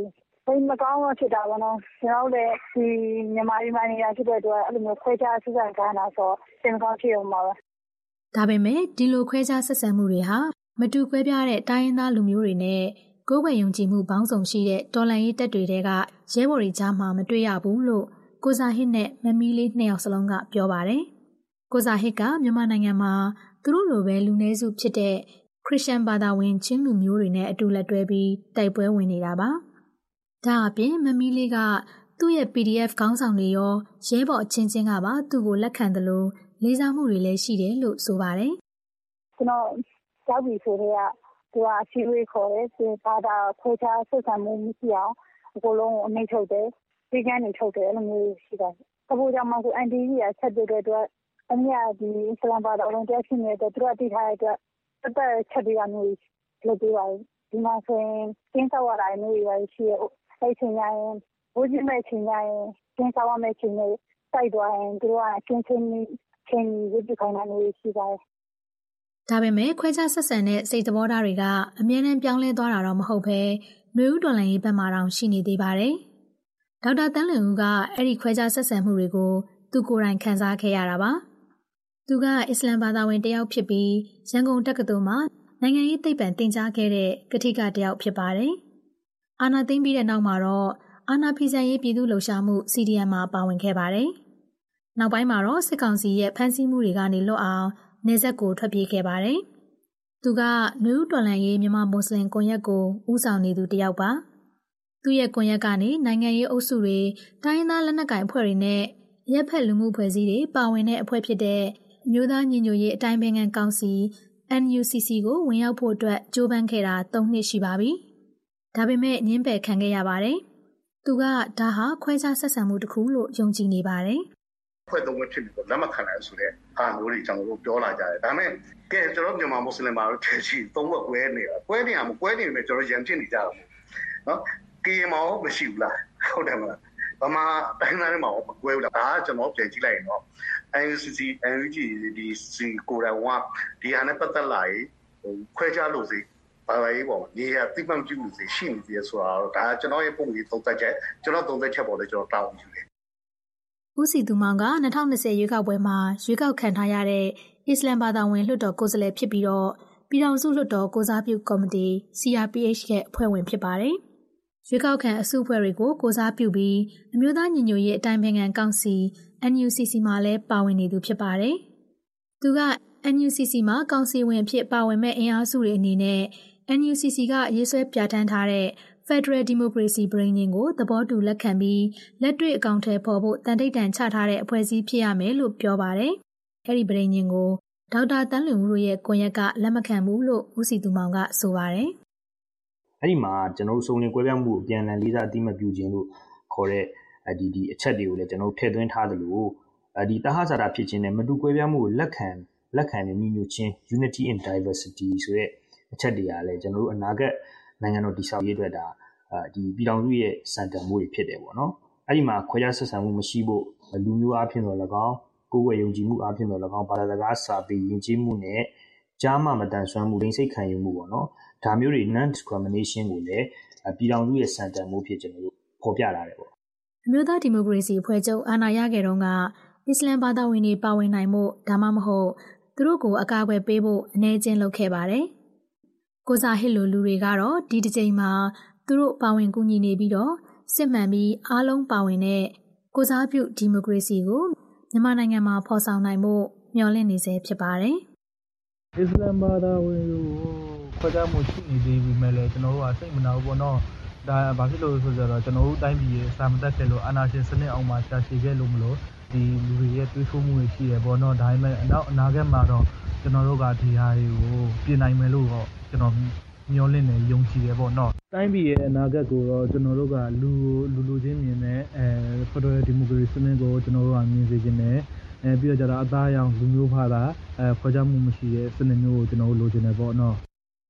စိတ်မကောင်းတော့ဖြစ်တာပေါ့နော်ကျွန်တော်လည်းဒီမြန်မာပြည်မှာနေတာဖြစ်တဲ့အတွက်အဲ့လိုမျိုးခွဲခြားဆက်ဆံကြတာဆိုစိတ်မကောင်းဖြစ်အောင်ပါပဲဒါပေမဲ့ဒီလိုခွဲခြားဆက်ဆံမှုတွေဟာမတူကွဲပြားတဲ့တိုင်းရင်းသားလူမျိုးတွေနဲ့ကိုယ်ွယ်ယုံကြည်မှုပေါင်းစုံရှိတဲ့တော်လှန်ရေးတပ်တွေတဲကရဲဘော်တွေကြားမှာမတွေ့ရဘူးလို့ကိုဇာဟစ်နဲ့မမီလေးနှစ်ယောက်စလုံးကပြောပါတယ်။ကိုဇာဟစ်ကမြန်မာနိုင်ငံမှာသူတို့လိုပဲလူနည်းစုဖြစ်တဲ့ခရစ်ယာန်ဘာသာဝင်ချင်းလူမျိုးတွေနဲ့အတူလက်တွဲပြီးတိုက်ပွဲဝင်နေတာပါ။ဒါအပြင်မမီလေးကသူ့ရဲ့ ပီ ဒီ အက်ဖ် ခေါင်းဆောင်တွေရောရဲဘော်အချင်းချင်းကပါသူ့ကိုလက်ခံတယ်လို့လေးစားမှုတွေလည်းရှိတယ်လို့ဆိုပါတယ်။ကျွန်တော်ကြောက်ပြီဆိုတော့သူကအစီအဝေးခေါ်တယ်ဒီဘာသာခွဲခြားဆက်ဆံမှုမရှိအောင်အကုန်လုံးအမိန့်ထုတ်တယ်ပြည်ကန်းတွေထုတ်တယ်အဲ့လိုမျိုးရှိတယ်။အခုကြောင့်မှဆိုအန်တီကြီးကဆက်တဲ့အတွက်အမြတ်ဒီအစ္စလာမ်ဘာသာဝင်တက်ရှိနေတဲ့သူကတည်ထားတဲ့အတွက်တက်တက်ချက်တွေကမျိုးလုပ်ပေးပါဒီမှာဆိုရင်ကျင်းစောက်ရတာမျိုးတွေရှိရအဲ့ချိန်ရရင်ဘိုးကြီးမဲ့ချိန်ရရင်ကျင်းစောက်ရမယ့်ချိန်တွေစိုက်သွားရင်သူတို့ကကျင်းချင်းချင်းဝတ်ပြခိုင်းတာမျိုးရှိပါတယ်ဒါပေမဲ့ခွဲခြားဆက်ဆံတဲ့စိတ်သဘောထားတွေကအမြဲတမ်းပြောင်းလဲသွားတာတော့မဟုတ်ဘဲຫນွေဦးတော်လှန်ရေးဘက်မှာတောင်ရှိနေသေးပါတယ်။ဒေါက်တာတန်းလွင်ဦးကအဲ့ဒီခွဲခြားဆက်ဆံမှုတွေကိုသူကိုယ်တိုင်ခံစားခဲ့ရတာပါ။သူကအစ္စလမ်ဘာသာဝင်တစ်ယောက်ဖြစ်ပြီးရန်ကုန်တက္ကသိုလ်မှာနိုင်ငံရေးသိပ္ပံသင်ကြားခဲ့တဲ့ကတိကတစ်ယောက်ဖြစ်ပါတယ်။အာဏာသိမ်းပြီးတဲ့နောက်မှာတော့အာဏာဖီဆန်ရေးပြည်သူ့လှုပ်ရှားမှု စီ ဒီ အမ် မှာပါဝင်ခဲ့ပါတယ်။နောက်ပိုင်းမှာတော့စစ်ကောင်စီရဲ့ဖမ်းဆီးမှုတွေကနေလွတ်အောင်နေဆက်ကိုထွက်ပြေးခဲ့ပါတယ်။သူကနယူးတော်လန်ရေးမြန်မာမွတ်စလင်ကွန်ရက်ကိုဦးဆောင်နေသူတစ်ယောက်ပါ။သူ့ရဲ့ကွန်ရက်ကနေနိုင်ငံရေးအုပ်စုတွေတိုင်းရင်းသားလက်နက်ကိုင်အဖွဲ့တွေနဲ့ရက်ဖက်လူမှုဖွဲ့စည်းတွေပါဝင်တဲ့အဖွဲ့ဖြစ်တဲ့အမျိုးသားညီညွတ်ရေးအတိုင်းပင်ခံကောင်စီ အန် ယူ စီ စီ ကိုဝင်ရောက်ဖို့အတွက်ကြိုးပမ်းခဲ့တာသုံးနှစ်ရှိပါပြီ။ဒါပေမဲ့ညှင်းပယ်ခံခဲ့ရပါတယ်။သူကဒါဟာခွဲခြားဆက်ဆံမှုတစ်ခုလို့ယုံကြည်နေပါတယ်။ဖွဲ့သုံးဝက်ဖြစ်ပြီးတော့လက်မခံနိုင်ဆိုတဲ့အားမျိုးတွေကျွန်တော်တို့ပြောလာကြတယ်ဒါပေမဲ့ကဲကျွန်တော်မြန်မာမွတ်စလင်မှာတော့ထဲချီသုံးဝက်ကွဲနေတာကွဲနေရမှာကွဲနေမယ်ကျွန်တော်ရံဖြစ်နေကြတာမို့နော်ကေမောမရှိဘူးလားဟုတ်တယ်မလားဘာမှတိုင်းသားတွေမှာမကွဲဘူးလားဒါကကျွန်တော်ပြန်ကြည့်လိုက်ရင်တော့ အန် ယူ စီ စီ အန် ယူ ဂျီ ဒီစီကိုယ်တိုင်ကဒီဟာနဲ့ပတ်သက်လာရင်ခွဲခြားလို့စိဘာသာရေးပေါ့နေရာတိပံပြုလို့စိရှိနေသေးဆိုတာတော့ဒါကျွန်တော်ရဲ့ပုံကြီးသုံးသက်ချက်ကျွန်တော်သုံးသက်ချက်ပေါ်လေကျွန်တော်တောင်းယူတယ်ဦးစီသူမောင်က၂၀၂၀ရွေးကောက်ပွဲမှာရွေးကောက်ခံထားရတဲ့အစ္စလမ်ဘာသာဝင်လွှတ်တော်ကိုယ်စားလှယ်ဖြစ်ပြီးတော့ပြည်ထောင်စုလွှတ်တော်ကိုစားပြုကော်မတီ စီ R ပီ အိတ် ရဲ့အဖွဲ့ဝင်ဖြစ်ပါတယ်။ရွေးကောက်ခံအစုအဖွဲ့တွေကိုကိုစားပြုပြီးအမျိုးသားညီညွတ်ရေးအတိုင်းပင်ခံကောင်စီ အန် ယူ စီ စီ မှာလည်းပါဝင်နေသူဖြစ်ပါတယ်။သူက အန် ယူ စီ စီ မှာကောင်စီဝင်ဖြစ်ပါဝင်မဲ့အင်အားစုတွေအနေနဲ့ အန် ယူ စီ စီ ကရေးဆွဲပြဋ္ဌာန်းထားတဲ့Federal Democracy ပြည်ညင်ကိုသဘောတူလက်ခံပြီးလက်တွေ့အကောင့်ထဲပေါ်ဖို့တန်တိတ်တန်ချထားတဲ့အဖွဲ့အစည်းဖြစ်ရမယ်လို့ပြောပါတယ်။အဲဒီပြည်ညင်ကိုဒေါက်တာတန်းလွင်ဦးတို့ရဲ့ကွန်ရက်ကလက်မခံဘူးလို့ဦးစီသူမောင်ကဆိုပါတယ်။အဲဒီမှာကျွန်တော်တို့စုံလင်ကွဲပြားမှုအပြန်အလှန်လေးစားအတိမပြုခြင်းလို့ခေါ်တဲ့ဒီဒီအချက်တွေကိုလည်းကျွန်တော်တို့ထည့်သွင်းထားသလိုဒီတဟဇာတာဖြစ်ခြင်းနဲ့မတူကွဲပြားမှုကိုလက်ခံလက်ခံတဲ့ညီညွတ်ခြင်း Unity in Diversity ဆိုတဲ့အချက်တွေကလည်းကျွန်တော်တို့အနာဂတ်နိုင်ငံတော်တည်ဆောက်ရေးအတွက်ဒါဒီပြည်ထောင်စုရဲ့စံတန်ဖိုးတွေဖြစ်တယ်ပေါ့နော်အဲ့ဒီမှာခွဲခြားဆက်ဆံမှုမရှိဖို့လူမျိုးအဖြစ်တော့၎င်းကိုယ်ဝယ်ယုံကြည်မှုအဖြစ်တော့၎င်းဘာသာစကားစာပေယဉ်ကျေးမှုနဲ့ကြားမှမတန်ဆွမ်းမှုလိင်စိတ်ခံယူမှုပေါ့နော်ဒါမျိုးတွေ non discrimination ကိုလည်းပြည်ထောင်စုရဲ့စံတန်ဖိုးဖြစ်ကျွန်တော်တို့ဖော်ပြလာတယ်ပေါ့အမျိုးသားဒီမိုကရေစီအဖွဲ့ချုပ်အာဏာရခဲ့တုန်းကအစ္စလမ်ဘာသာဝင်တွေပါဝင်နိုင်မှုဒါမှမဟုတ်သူတို့ကိုအကာအကွယ်ပေးဖို့အနေချင်းလုပ်ခဲ့ပါတယ်ကိုစာဟစ်လိုလူတွေကတော့ဒီတစ်ချိန်မှာသူတို့ပါဝင်ကူညီနေပြီးတော့စစ်မှန်ပြီးအားလုံးပါဝင်တဲ့ကိုစားပြုဒီမိုကရေစီကိုမြန်မာနိုင်ငံမှာဖော်ဆောင်နိုင်မှုမျှော်လင့်နေစေဖြစ်ပါတယ်။အစ္စလာမ်ဘာသာဝင်ကိုခွဲခြားမှုရှိနေသေးပေမဲ့လည်းကျွန်တော်တို့ကစိတ်မနာဘူးပေါ့နော်။ဒါဘာဖြစ်လို့ဆိုတော့ကျွန်တော်တို့တိုင်းပြည်ရဲ့စာမတက်ခဲ့လို့အာဏာရှင်စနစ်အောင်မှာရှာရှည်ခဲ့လို့မလို့ဒီလူတွေရဲ့တွေးထိုးမှုတွေရှိရပေါ့နော်။ဒါပေမဲ့နောက်အနာဂတ်မှာတော့ကျွန်တော်တို့ကဒီဟာတွေကိုပြင်နိုင်မယ်လို့တော့ကျွန်တော်မျှော်လင့်နေယုံကြည်ရပေါ့နော်တိုင်းပြည်ရဲ့အနာဂတ်ကိုတော့ကျွန်တော်တို့ကလူလူလူချင်းမြင်တဲ့အဲဖက်ဒရယ်ဒီမိုကရေစီစနစ်ကိုကျွန်တော်တို့ကမြင်စေချင်တယ်အဲပြီးတော့ကျတော့အသားအရောင်လူမျိုးဖာတာအဲခွဲခြားမှုမရှိတဲ့စနစ်မျိုးကိုကျွန်တော်တို့လိုချင်တယ်ပေါ့နော်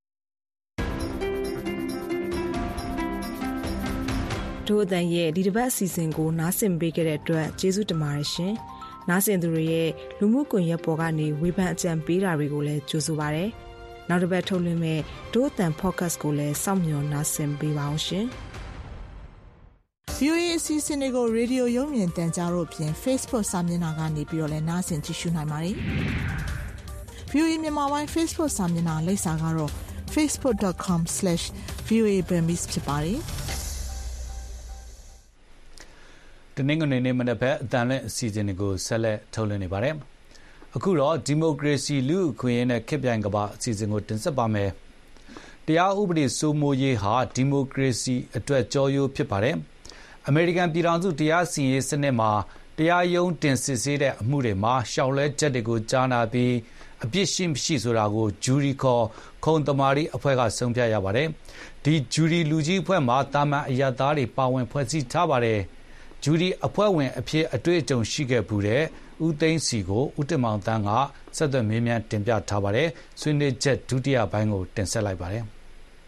တို့အတန်ရဲ့ဒီတစ်ပတ်အစီအစဉ်ကိုနားဆင်ပေးခဲ့တဲ့အတွက်ကျေးဇူးတင်ပါတယ်ရှင်နားဆင်သူတွေရဲ့လူမှုကွန်ရက်ပေါ်ကနေဝေဖန်အကြံပေးတာတွေကိုလည်းကြိုဆိုပါရစေနောက်တစ်ပတ်ထုတ်လွှင့်မဲ့ဒို့အတန် podcast ကိုလည်းစောင့်မျှော်နားဆင်ပေးပါအောင်ရှင်ဗီအိုအေ အစီအစဉ်တွေကိုရေဒီယိုရုပ်မြင်သံကြားတို့ဖြင့် Facebook စာမျက်နှာကနေပြီးတော့လည်းနားဆင်ကြည့်ရှုနိုင်ပါတယ်။ ဗီအိုအေ မြန်မာပိုင်း Facebook စာမျက်နှာလိပ်စာကတော့ facebook dot com slash v o a burmese ဖြစ်ပါတယ်။တနင်္ဂနွေနေ့မနက်ဘက်အတန်လွင့်အစီအစဉ်တွေကိုဆက်လက်ထုတ်လွှင့်နေပါတယ်။အခုတော့ဒီမိုကရေစီလူ့အခွင့်အရေးနဲ့ခေတ်ပြိုင်ကမ္ဘာအစီအစဉ်ကိုတင်ဆက်ပါမယ်။တရားဥပဒေစိုးမိုးရေးဟာဒီမိုကရေစီအတွက်ကြောရိုးဖြစ်ပါတယ်။အမေရိကန်ပြည်ထောင်စုတရားစီရင်ရေးစနစ်မှာတရားရုံးတင်စစ်ဆေးတဲ့အမှုတွေမှာရှောက်လဲချက်တွေကိုကြားနာပြီးအပြစ်ရှိမရှိဆိုတာကိုဂျူရီခေါ်ခုံသမာဓိအဖွဲ့ကဆုံးဖြတ်ရပါတယ်။ဒီဂျူရီလူကြီးအဖွဲ့မှာတာမန်အရသားတွေပါဝင်ဖွဲ့စည်းထားပါတယ်။ဂျူရီအဖွဲ့ဝင်အဖြစ်အတွေ့အကြုံရှိခဲ့ဘူးတဲ့ဦးသိန်းစီကိုဦးတင်မောင်တန်းကဆက်သွယ်မေးမြန်းတင်ပြထားပါတယ်။ဆွေးနွေးချက်ဒုတိယပိုင်းကိုတင်ဆက်လိုက်ပါတယ်။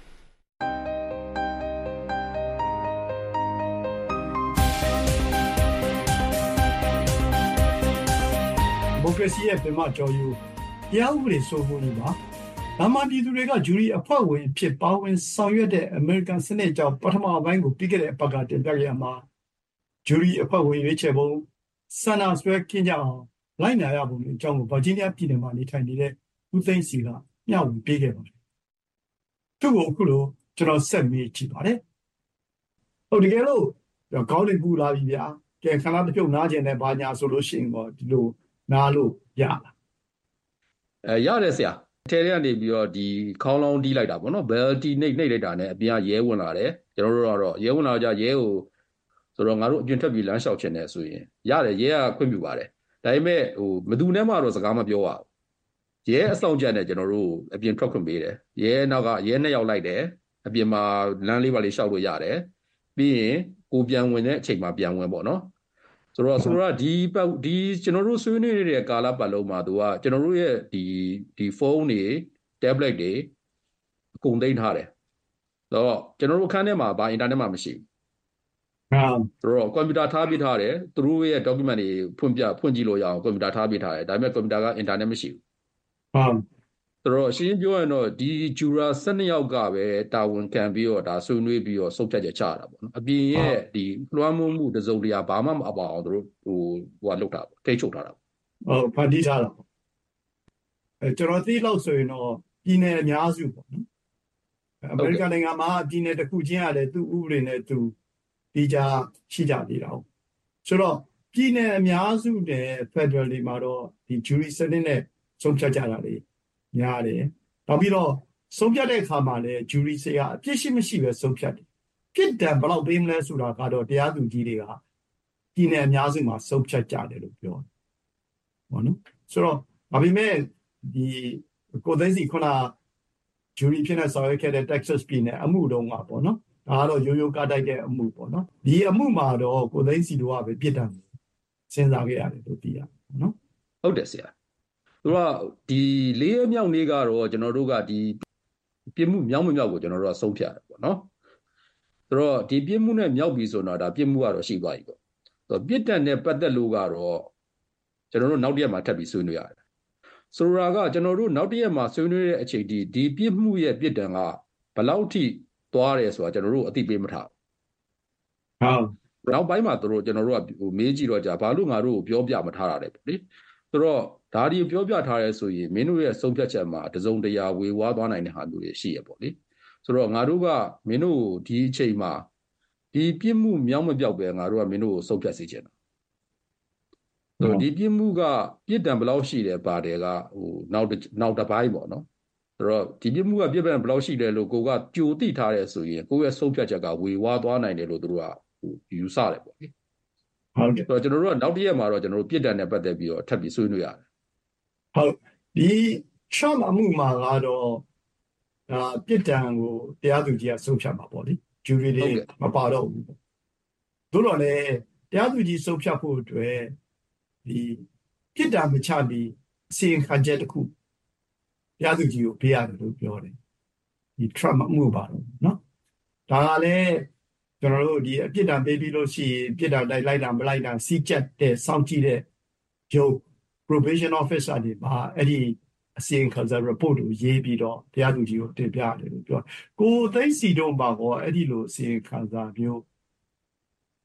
ဒီမိုကရေစီရဲ့ပင်မကျော်ယူတရားဥပဒေစိုးမိုးရေးပါဒါမှပြည်သူတွေကဂျူရီအဖွဲ့ဝင်ဖြစ်ပါဝင်ဆောင်ရွက်တဲ့အမေရိကန်စနစ်ကြောင့်ပထမပိုင်းကိုပြီးခဲ့တဲ့အပတ်ကတင်ပြခဲ့ရမှာဂျူရီအဖွဲ့ဝင်ရွေးချယ်ပုံဆန္ဒဆွဲကင်းကြအောင်လိုက်နာရပုံအကြောင်းကိုဗာဂျီးနီးယားပြည်နယ်မှာနေထိုင်နေတဲ့ဦးသိန်းစီကမျှဝေပေးခဲ့ပါတယ်သူ့ကိုအခုလိုကျွန်တော်ဆက်မေးကြည့်ပါတယ်ဟုတ်တကယ်လို့ခေါင်းလေးပူလာပြီဗျာကဲခဏတစ်ပြုတ်နားကျင်တဲ့ဘာညာဆိုလို့ရှိရင်တော့ဒီလိုနားလို့ရလားအဲရတယ်ဆရာထဲထဲကနေပြီးတော့ဒီခေါင်းလောင်းတီးလိုက်တာပေါ့နော်ဘယ်တီနှိပ်နှိပ်လိုက်တာနဲ့အပြင်ကရဲဝင်လာတယ်ကျွန်တော်တို့ကတော့ရဲဝင်လာကြရဲကိုဆိုတော့ငါတို့အပြင်ထွက်ပြီးလမ်းလျှောက်ချင်တယ်ဆိုရင်ရတယ်ရဲကခွင့်ပြုပါတယ်ဒါပေမဲ့ဟိုဘယ်သူနဲ့မှတော့စကားမပြောရဘူးရဲအဆောင်ကြက်နဲ့ကျွန်တော်တို့အပြင်ထွက်ခွင့်ပေးတယ်ရဲနောက်ကရဲနှစ်ယောက်လိုက်တယ်အပြင်မှာလမ်းလေးပါလေးလျှောက်လို့ရတယ်ပြီးရင်ကိုပြန်ဝင်တဲ့အချိန်မှာပြန်ဝင်ပေါ့နော်ဆိုတော့ဆိုတော့ဒီပတ်ဒီကျွန်တော်တို့ဆွေးနွေးနေတဲ့ကာလပတ်လုံးမှာသူကကျွန်တော်တို့ရဲ့ဒီဒီဖုန်းတွေ tablet တွေအကုန်သိမ်းထားတယ်ဆိုတော့ကျွန်တော်တို့ခန်းထဲမှာဘာ internet မှမရှိဘူးဟုတ်ဆိုတော့ကွန်ပျူတာထားပေးထားတယ်သူတို့ရဲ့ document တွေဖွင့်ပြဖွင့်ကြည့်လို့ရအောင်ကွန်ပျူတာထားပေးထားတယ်ဒါပေမဲ့ကွန်ပျူတာက internet မရှိဘူးဟုတ်ဆိုတော့ရှင်းပြောရင်တော့ဒီဂျူရာ၁၂ယောက်ကပဲတာဝန်ခံပြီးတော့ဒါဆွေးနွေးပြီးတော့စုပ်ဖြတ်ချက်ချတာပေါ့နော်အပြင်ရဲ့ဒီလွှမ်းမိုးမှုတစုံတရာဘာမှမအပါအောင်သူတို့ဟိုဟိုကလုပ်တာပေါ့ထိတ်ချုပ်ထားတာပေါ့ဟုတ်ဖန်တီးထားတာပေါ့အဲကျွန်တော်သိလို့ဆိုရင်တော့ပြည်နယ်အများစုပေါ့နော်အမေရိကန်နိုင်ငံမှာပြည်နယ်တစ်ခုချင်းကလည်းသူ့ဥပဒေနဲ့သူဒီကြရှိကြသေးတာဟုတ်ဆိုတော့ပြည်နယ်အများစုနဲ့ Federal တွေမှာတော့ဒီ jury စနစ်နဲ့ဆုံးဖြတ်ကြတာလေများတယ်နောက်ပြီးတော့ဆုံးဖြတ်တဲ့အခါမှာလည်း jury စေကအပြစ်ရှိမရှိပဲဆုံးဖြတ်တယ်ပြစ်ဒဏ်ဘယ်လောက်ပေးမလဲဆိုတာကတော့တရားသူကြီးတွေကပြည်နယ်အများစုမှာဆုံးဖြတ်ကြတယ်လို့ပြောတယ်ဟုတ်နော်ဆိုတော့ဒါပေမဲ့ဒီကိုသိန်းစီခုန jury ဖြစ်နေဆောင်ရွက်ခဲ့တဲ့ Texas ပြည်နယ်အမှုတုန်းကပေါ့နော်ဒါကတော့ရိုးရိုးကားတိုက်တဲ့အမှုပေါ့နော်ဒီအမှုမှာတော့ကိုသိန်းစီတို့ကပဲပြစ်ဒဏ်စဉ်းစားခဲ့ရတယ်လို့သိရပါနော်ဟုတ်တယ်ဆရာသူကဒီလေးရက်မြောက်နေ့ကတော့ကျွန်တော်တို့ကဒီပြစ်မှုမြောက်မမြောက်ကိုကျွန်တော်တို့ကဆုံးဖြတ်တယ်ပေါ့နော်ဆိုတော့ဒီပြစ်မှုနဲ့မြောက်ပြီဆိုတော့ဒါပြစ်မှုကတော့ရှိသွားပြီပေါ့ဆိုတော့ပြစ်ဒဏ်နဲ့ပတ်သက်လို့ကတော့ကျွန်တော်တို့နောက်တစ်ရက်မှာထပ်ပြီးဆွေးနွေးရတယ်ဆိုတော့ကကျွန်တော်တို့နောက်တစ်ရက်မှာဆွေးနွေးတဲ့အချိန်ဒီဒီပြစ်မှုရဲ့ပြစ်ဒဏ်ကဘယ်လောက်ထိသွားတယ်ဆိုတာကျွန်တော်တို့အသိပေးမထားဟုတ်နောက်ပိုင်းမှာတို့ကျွန်တော်တို့ကဟိုမေးကြည့်တော့ကြာဘာလို့ငါတို့ကိုပြောပြမထားတာလဲပေါ့လေဆိုတော့ဒါဒီပြောပြထားရဲဆိုရင်မင်းတို့ရဲ့ဆုံးဖြတ်ချက်မှာတစုံတရာဝေဝါးသွားနိုင်တဲ့ဟာမျိုးတွေရှိရပေါ့လေဆိုတော့ငါတို့ကမင်းတို့ဒီအချိန်မှာဒီပြစ်မှုမြောက်မပြောက်ပဲငါတို့ကမင်းတို့ကိုဆုံးဖြတ်စေချင်တာဆိုတော့ဒီပြစ်မှုကပြစ်ဒဏ်ဘယ်လောက်ရှိတယ်ပါတယ်ကဟိုနောက်နောက်တစ်ပိုင်းပေါ့နော်ဆိုတော့ဒီပြစ်မှုကပြစ်ဒဏ်ဘယ်လောက်ရှိတယ်လို့ကိုကကြိုသိထားရဲဆိုရင်ကိုရဲ့ဆုံးဖြတ်ချက်ကဝေဝါးသွားနိုင်တယ်လို့တို့ကဟိုယူဆတယ်ပေါ့လေဟုတ်ကဲ့ဆိုတော့ကျွန်တော်တို့ကနောက်တစ်ရက်မှာတော့ကျွန်တော်တို့ပြစ်ဒဏ်နဲ့ပတ်သက်ပြီးတော့ထပ်ပြီးဆွေးနွေးရတယ်ဟုတ်ဒီ Trump အမှုမှာကတော့ဒါပြစ်ဒဏ်ကိုတရားသူကြီးကဆုံးဖြတ်မှာပေါ့လေဂျူရီတွေမပါတော့ဘူးပေါ့သို့တော်လည်းတရားသူကြီးဆုံးဖြတ်ဖို့အတွက်ဒီပြစ်ဒဏ်မချပြီးအစီရင်ခံချက်တစ်ခုတရားသူကြီးကိုပေးရတယ်လို့ပြောတယ်ဒီ Trump အမှုပါတော့เนาะဒါကလည်းကျွန်တော်တို့ဒီအပြစ်ဒဏ်ပေးပြီးလို့ရှိရင်ပြစ်ဒဏ်လိုက်လိုက်တာမလိုက်တာစီးချက်တဲ့စောင့်ကြည့်တဲ့ဂျုံ probation officer တွေပါအဲ့ဒီအစီရင်ခံစာ report ကိုရေးပြီးတော့တရားသူကြီးကိုတင်ပြတယ်လို့ပြောကိုသိန်းစီတို့ပါကောအဲ့ဒီလိုအစီရင်ခံစာမျိုး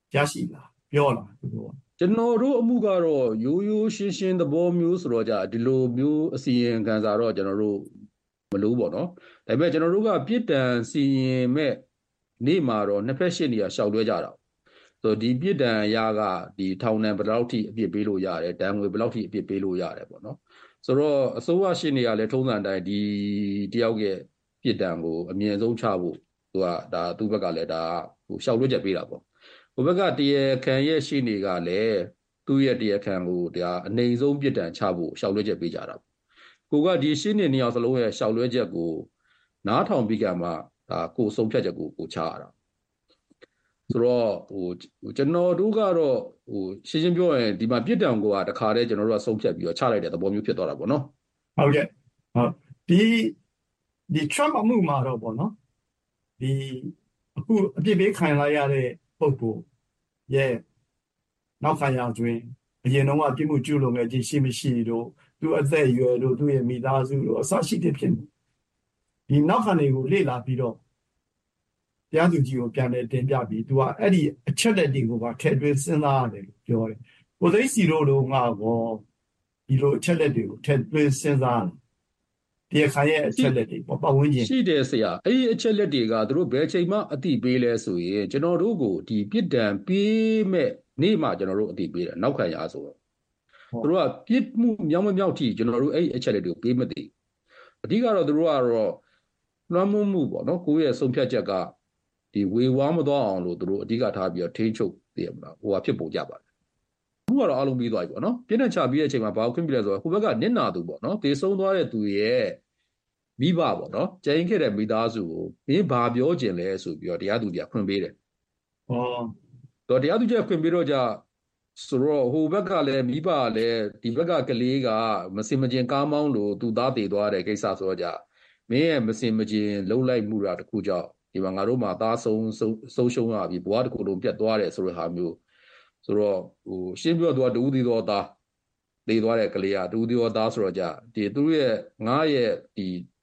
ရရှိလားပြောလားသူတို့ကျွန်တော်တို့အမှုကတော့ရိုးရိုးရှင်းရှင်းသဘောမျိုးဆိုတော့じゃဒီလိုမျိုးအစီရင်ခံစာတော့ကျွန်တော်တို့မလို့ပေါ့နော်ဒါပေမဲ့ကျွန်တော်တို့ကပြစ်ဒဏ်စီရင်မဲ့နေ့မှာတော့နှစ်ဖက်ရှစ်နေရရှောက်လွှဲကြတာဆိုဒီပြစ်ဒဏ်ရာကဒီထောင်ဒဏ်ဘယ်လောက်ထိအပြစ်ပေးလို့ရတယ်ဒဏ်ငွေဘယ်လောက်ထိအပြစ်ပေးလို့ရတယ်ပေါ့နော်ဆိုတော့အစိုးရရှစ်နေရလဲထုံးစံတိုင်းဒီတယောက်ရဲ့ပြစ်ဒဏ်ကိုအမြင့်ဆုံးချဖို့သူကဒါသူ့ဘက်ကလည်းဒါဟိုရှောက်လွှဲချက်ပေးတာပေါ့ဟိုဘက်ကတရားခံရဲ့ရှေ့နေကလည်းသူ့ရဲ့တရားခံကိုဒါအနေဆုံးပြစ်ဒဏ်ချဖို့ရှောက်လွှဲချက်ပေးကြတာကိုကဒီရှေ့နေနှစ်ယောက်စလုံးရဲ့ရှောက်လွှဲချက်ကိုနားထောင်ပြီးကမှဒါကိုဆုံးဖြတ်ချက်ကိုကိုချရတာဆိုတော့ဟိုကျွန်တော်တို့ကတော့ဟိုရှင်းရှင်းပြောရင်ဒီမှာပြစ်ဒဏ်ကိုကတခါတည်းကျွန်တော်တို့ကဆုံးဖြတ်ပြီးတော့ချလိုက်တဲ့သဘောမျိုးဖြစ်သွားတာပေါ့နော်ဟုတ်ကဲ့ဟုတ်ဒီဒီ Trump အမှုမှာတော့ပေါ့နော်ဒီအခုအပြစ်ပေးခံလိုက်ရတဲ့ပုံကိုရဲ့နောက်ခံရတွင်အရင်တော့ပြစ်မှုကျူးလွန်ခဲ့ခြင်းရှိမရှိတို့သူအသက်အရွယ်တို့သူ့ရဲ့မိသားစုတို့အစရှိတဲ့ဖြစ်နေဒီနောက်ခံတွေကိုလေ့လာပြီးတော့တရားသူကြီးကိုပြန်လဲတင်ပြပြီးသူကအဲ့ဒီအချက်လက်တွေကိုပါထည့်သွင်းစဉ်းစားရတယ်လို့ပြောတယ်။ကိုသိစီတို့တို့ငါကောဒီလိုအချက်လက်တွေကိုထည့်သွင်းစဉ်းစားတယ်တရားခံရဲ့အချက်လက်တွေပေါ့ပတ်ဝန်းကျင်ရှိတယ်ဆရာအဲ့ဒီအချက်လက်တွေကသူတို့ဘယ်ချိန်မှအတိပေးလဲဆိုရင်ကျွန်တော်တို့ကိုဒီပြစ်ဒဏ်ပေးမဲ့နေ့မှကျွန်တော်တို့အတိပေးတယ်နောက်ခံရဆိုတော့သူတို့ကပြစ်မှုမြောက်မမြောက်ထိကျွန်တော်တို့အဲ့ဒီအချက်လက်တွေကိုပေးမသိအဓိကတော့သူတို့ကတော့လွှမ်းမိုးမှုပေါ့နော်ကိုယ့်ရဲ့ဆုံးဖြတ်ချက်ကဒီဝေဝါးမသွားအောင်လို့သူတို့အဓိကထားပြီးတော့ထိန်းချုပ်သိရမလားဟိုဟာဖြစ်ပုံကြပါတယ်အခုကတော့အားလုံးပြီးသွားပြီပေါ့နော်ပြည့်နဲ့ချပြီးတဲ့အချိန်မှာဘာခွင့်ပြလဲဆိုတော့ဟိုဘက်ကနစ်နာသူပေါ့နော်တေဆုံးသွားတဲ့သူရဲ့မိဘပေါ့နော်ကြင်ခဲ့တဲ့မိသားစုကိုမင်းဘာပြောကျင်လဲဆိုပြီးတော့တရားသူကြီးခွင့်ပေးတယ်ဟောတော့တရားသူကြီးခွင့်ပေးတော့ကြဆိုတော့ဟိုဘက်ကလည်းမိဘလည်းဒီဘက်ကကလေးကမစင်မကျင်ကားမောင်းလို့သူသားတည်သွားတဲ့ကိစ္စဆိုတော့ကြမင်းရဲ့မစင်မကျင်လှုပ်လိုက်မှုတာတခုကြောင့်ဒီမှာငါတို့မှာသားဆုံးဆုံးရှုံးရပြီဘဝတစ်ခုလုံးပြတ်သွားတယ်ဆိုတဲ့ဟာမျိုးဆိုတော့ဟိုရှင်းပြောတော့တူဒီတော်သားတည်သွားတဲ့ကလေးကတူဒီတော်သားဆိုတော့ကြဒီသူရဲ့ငါရဲ့ဒီ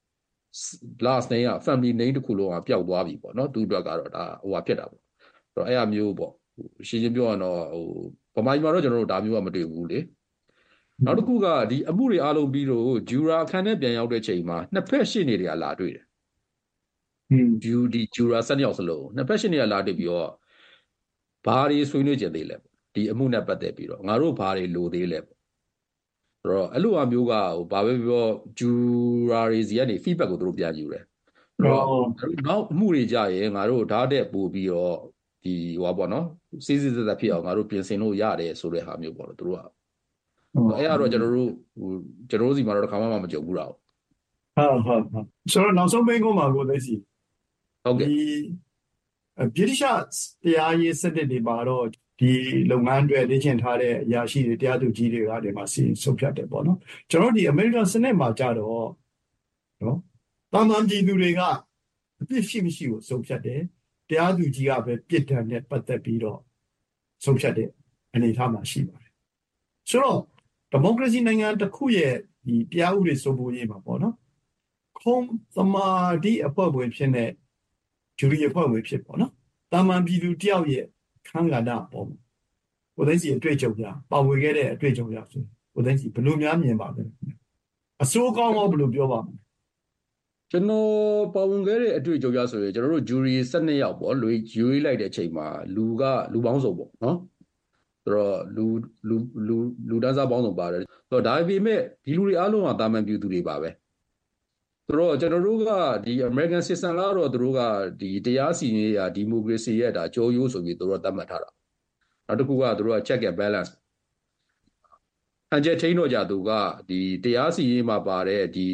last name က family name တစ်ခုလုံးကပျောက်သွားပြီပေါ့နော်သူတို့ကတော့ဒါဟိုဟာဖြစ်တာပေါ့ဆိုတော့အဲ့အမျိုးပေါ့ရှင်းရှင်းပြောရတော့ဟိုဗမာပြည်မှာတော့ကျွန်တော်တို့ဒါမျိုးကမတွေ့ဘူးလေနောက်တစ်ခုကဒီအမှုတွေအားလုံးပြီးတော့ဂျူရာအခန်းထဲပြန်ရောက်တဲ့ချိန်မှာနှစ်ဖက်ရှေ့နေတွေကလာတွေ့တယ်ဟင်းဂျူဒီဂျူရာဆက်ရောက်စလုံးနှစ်ဖက်ရှေ့နေကလာတွေ့ပြီးတော့ဘာတွေဆွေးနွေးကြသေးလဲဒီအမှုနဲ့ပတ်သက်ပြီးတော့ငါတို့ဘာတွေလိုသေးလဲပေါ့ဆိုတော့အဲ့လိုအမျိုးကဟိုဘာပဲပြောဂျူရာတွေစီကနေ feedback ကိုသူတို့ပြန်ယူတယ်ဆိုတော့နောက်အမှုတွေကြရင်ငါတို့ဓာတ်တဲ့ပို့ပြီးတော့ဒီဟိုပါပေါ့နော်စီးစီးသက်သက်ဖြစ်အောင်ငါတို့ပြင်ဆင်လို့ရတယ်ဆိုတဲ့ဟာမျိုးပေါ့နော်သူတို့ကအဲ့အဲ့တော့ကျွန်တော်တို့ဟိုကျွန်တော်တို့စီမှာတော့တစ်ခါမှမကြုံဘူးတာဟုတ်ဟုတ်ဟုတ်ဆိုတော့နောက်ဆုံးမင်းကုန်းမှာကိုသိစီဟုတ်ကဲ့ဒီဗြိတိရှတရားရေးစနစ်တွေမှာတော့ဒီလုပ်ငန်းတွေလေ့ကျင့်ထားတဲ့အရာရှိတွေတရားသူကြီးတွေကဒီမှာစီဆုံးဖြတ်တယ်ပေါ့နော်ကျွန်တော်ဒီအမေရိကန်စနစ်မှာကြတော့နော်တာမန်ပြည်သူတွေကအပြစ်ရှိမရှိကိုဆုံးဖြတ်တယ်တရားသူကြီးကပဲပြစ်ဒဏ်နဲ့ပတ်သက်ပြီးတော့ဆုံးဖြတ်တဲ့အနေအထားမှာရှိပါတယ်ဆိုတော့ဒီမိုကရေစီနိုင်ငံတစ်ခုရဲ့ဒီတရားဥပဒေစိုးမိုးရေးမှာပေါ့နော်ခုံသမာဓိအဖွဲ့ဝင်ဖြစ်တဲ့ဂျူရီအဖွဲ့ဝင်ဖြစ်ပေါ့နော်တာမန်ပြည်သူတယောက်ရဲ့ခန်းကဏ္ဍပေါ့ကိုသိန်းစီအတွေ့အကြုံရပါဝင်ခဲ့တဲ့အတွေ့အကြုံရဆိုကိုသိန်းစီဘယ်လိုများမြင်ပါလဲအစိုးကောင်းတော့ဘယ်လိုပြောပါမလဲကျွန်တော်ပါဝင်ခဲ့တဲ့အတွေ့အကြုံရဆိုရင်ကျွန်တော်တို့ဂျူရီ၁၂ယောက်ပေါ့လူယူရေးလိုက်တဲ့အချိန်မှာလူကလူပေါင်းစုံပေါ့နော်ဆိုတော့လူလူလူလူတန်းစားပေါင်းစုံပါတယ်ဆိုတော့ဒါပေမဲ့ဒီလူတွေအားလုံးကတာမန်ပြည်သူတွေပါပဲဆိုတော့ကျွန်တော်တို့ကဒီ American System ကတော့သူတို့ကဒီတရားစီရင်ရေးဒီမိုကရေစီရဲ့ဒါကြောရိုးဆိုပြီးသူတို့သတ်မှတ်ထားတာနောက်တစ်ခုကသူတို့က check and balance အကြက်ထိန်တော့ကြသူကဒီတရားစီရင်မှာပါတဲ့ဒီ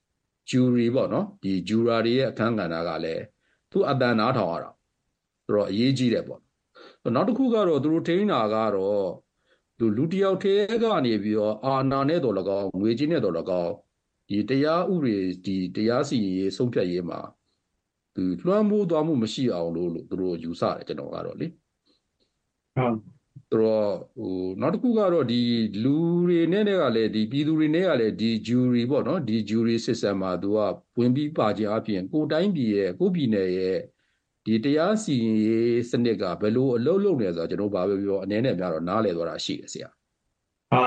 jury ပေါ့နော်ဒီ juror တွေရဲ့အခန်းကဏ္ဍကလည်းသူအတန်နားထောင်ရတာဆိုတော့အရေးကြီးတယ်ပေါ့နောက်တစ်ခုကတော့သူတို့ထိန်းတာကတော့သူလူတယောက်ထဲကနေပြီးတော့အာဏာနဲ့တော်လကောင်းငွေကြေးနဲ့တော်လကောင်းဒီတရားဥပဒေဒီတရားစီရင်ရေးဆုံးဖြတ်ရေးမှာသူလွှမ်းမိုးသွားမှုမရှိအောင်လို့လို့သူတို့ယူဆတယ်ကျွန်တော်ကတော့လေဟုတ်ဆိုတော့ဟိုနောက်တစ်ခုကတော့ဒီလူတွေနဲ့ကလည်းဒီပြည်သူတွေနဲ့ကလည်းဒီ jury ပေါ့နော်ဒီ jury system မှာသူကဝင်ပြီးပါခြင်းအပြင်ကိုတိုင်းပြည်ရဲ့ကိုပြည်နယ်ရဲ့ဒီဒီတရားစီရင်စနစ်ကဘယ်လိုအလုပ်လုပ်နေလဲဆိုတော့ကျွန်တော်ဘာပဲပြောအနေနဲ့များတော့နားလည်သွားတာရှိတယ်ဆရာဟာ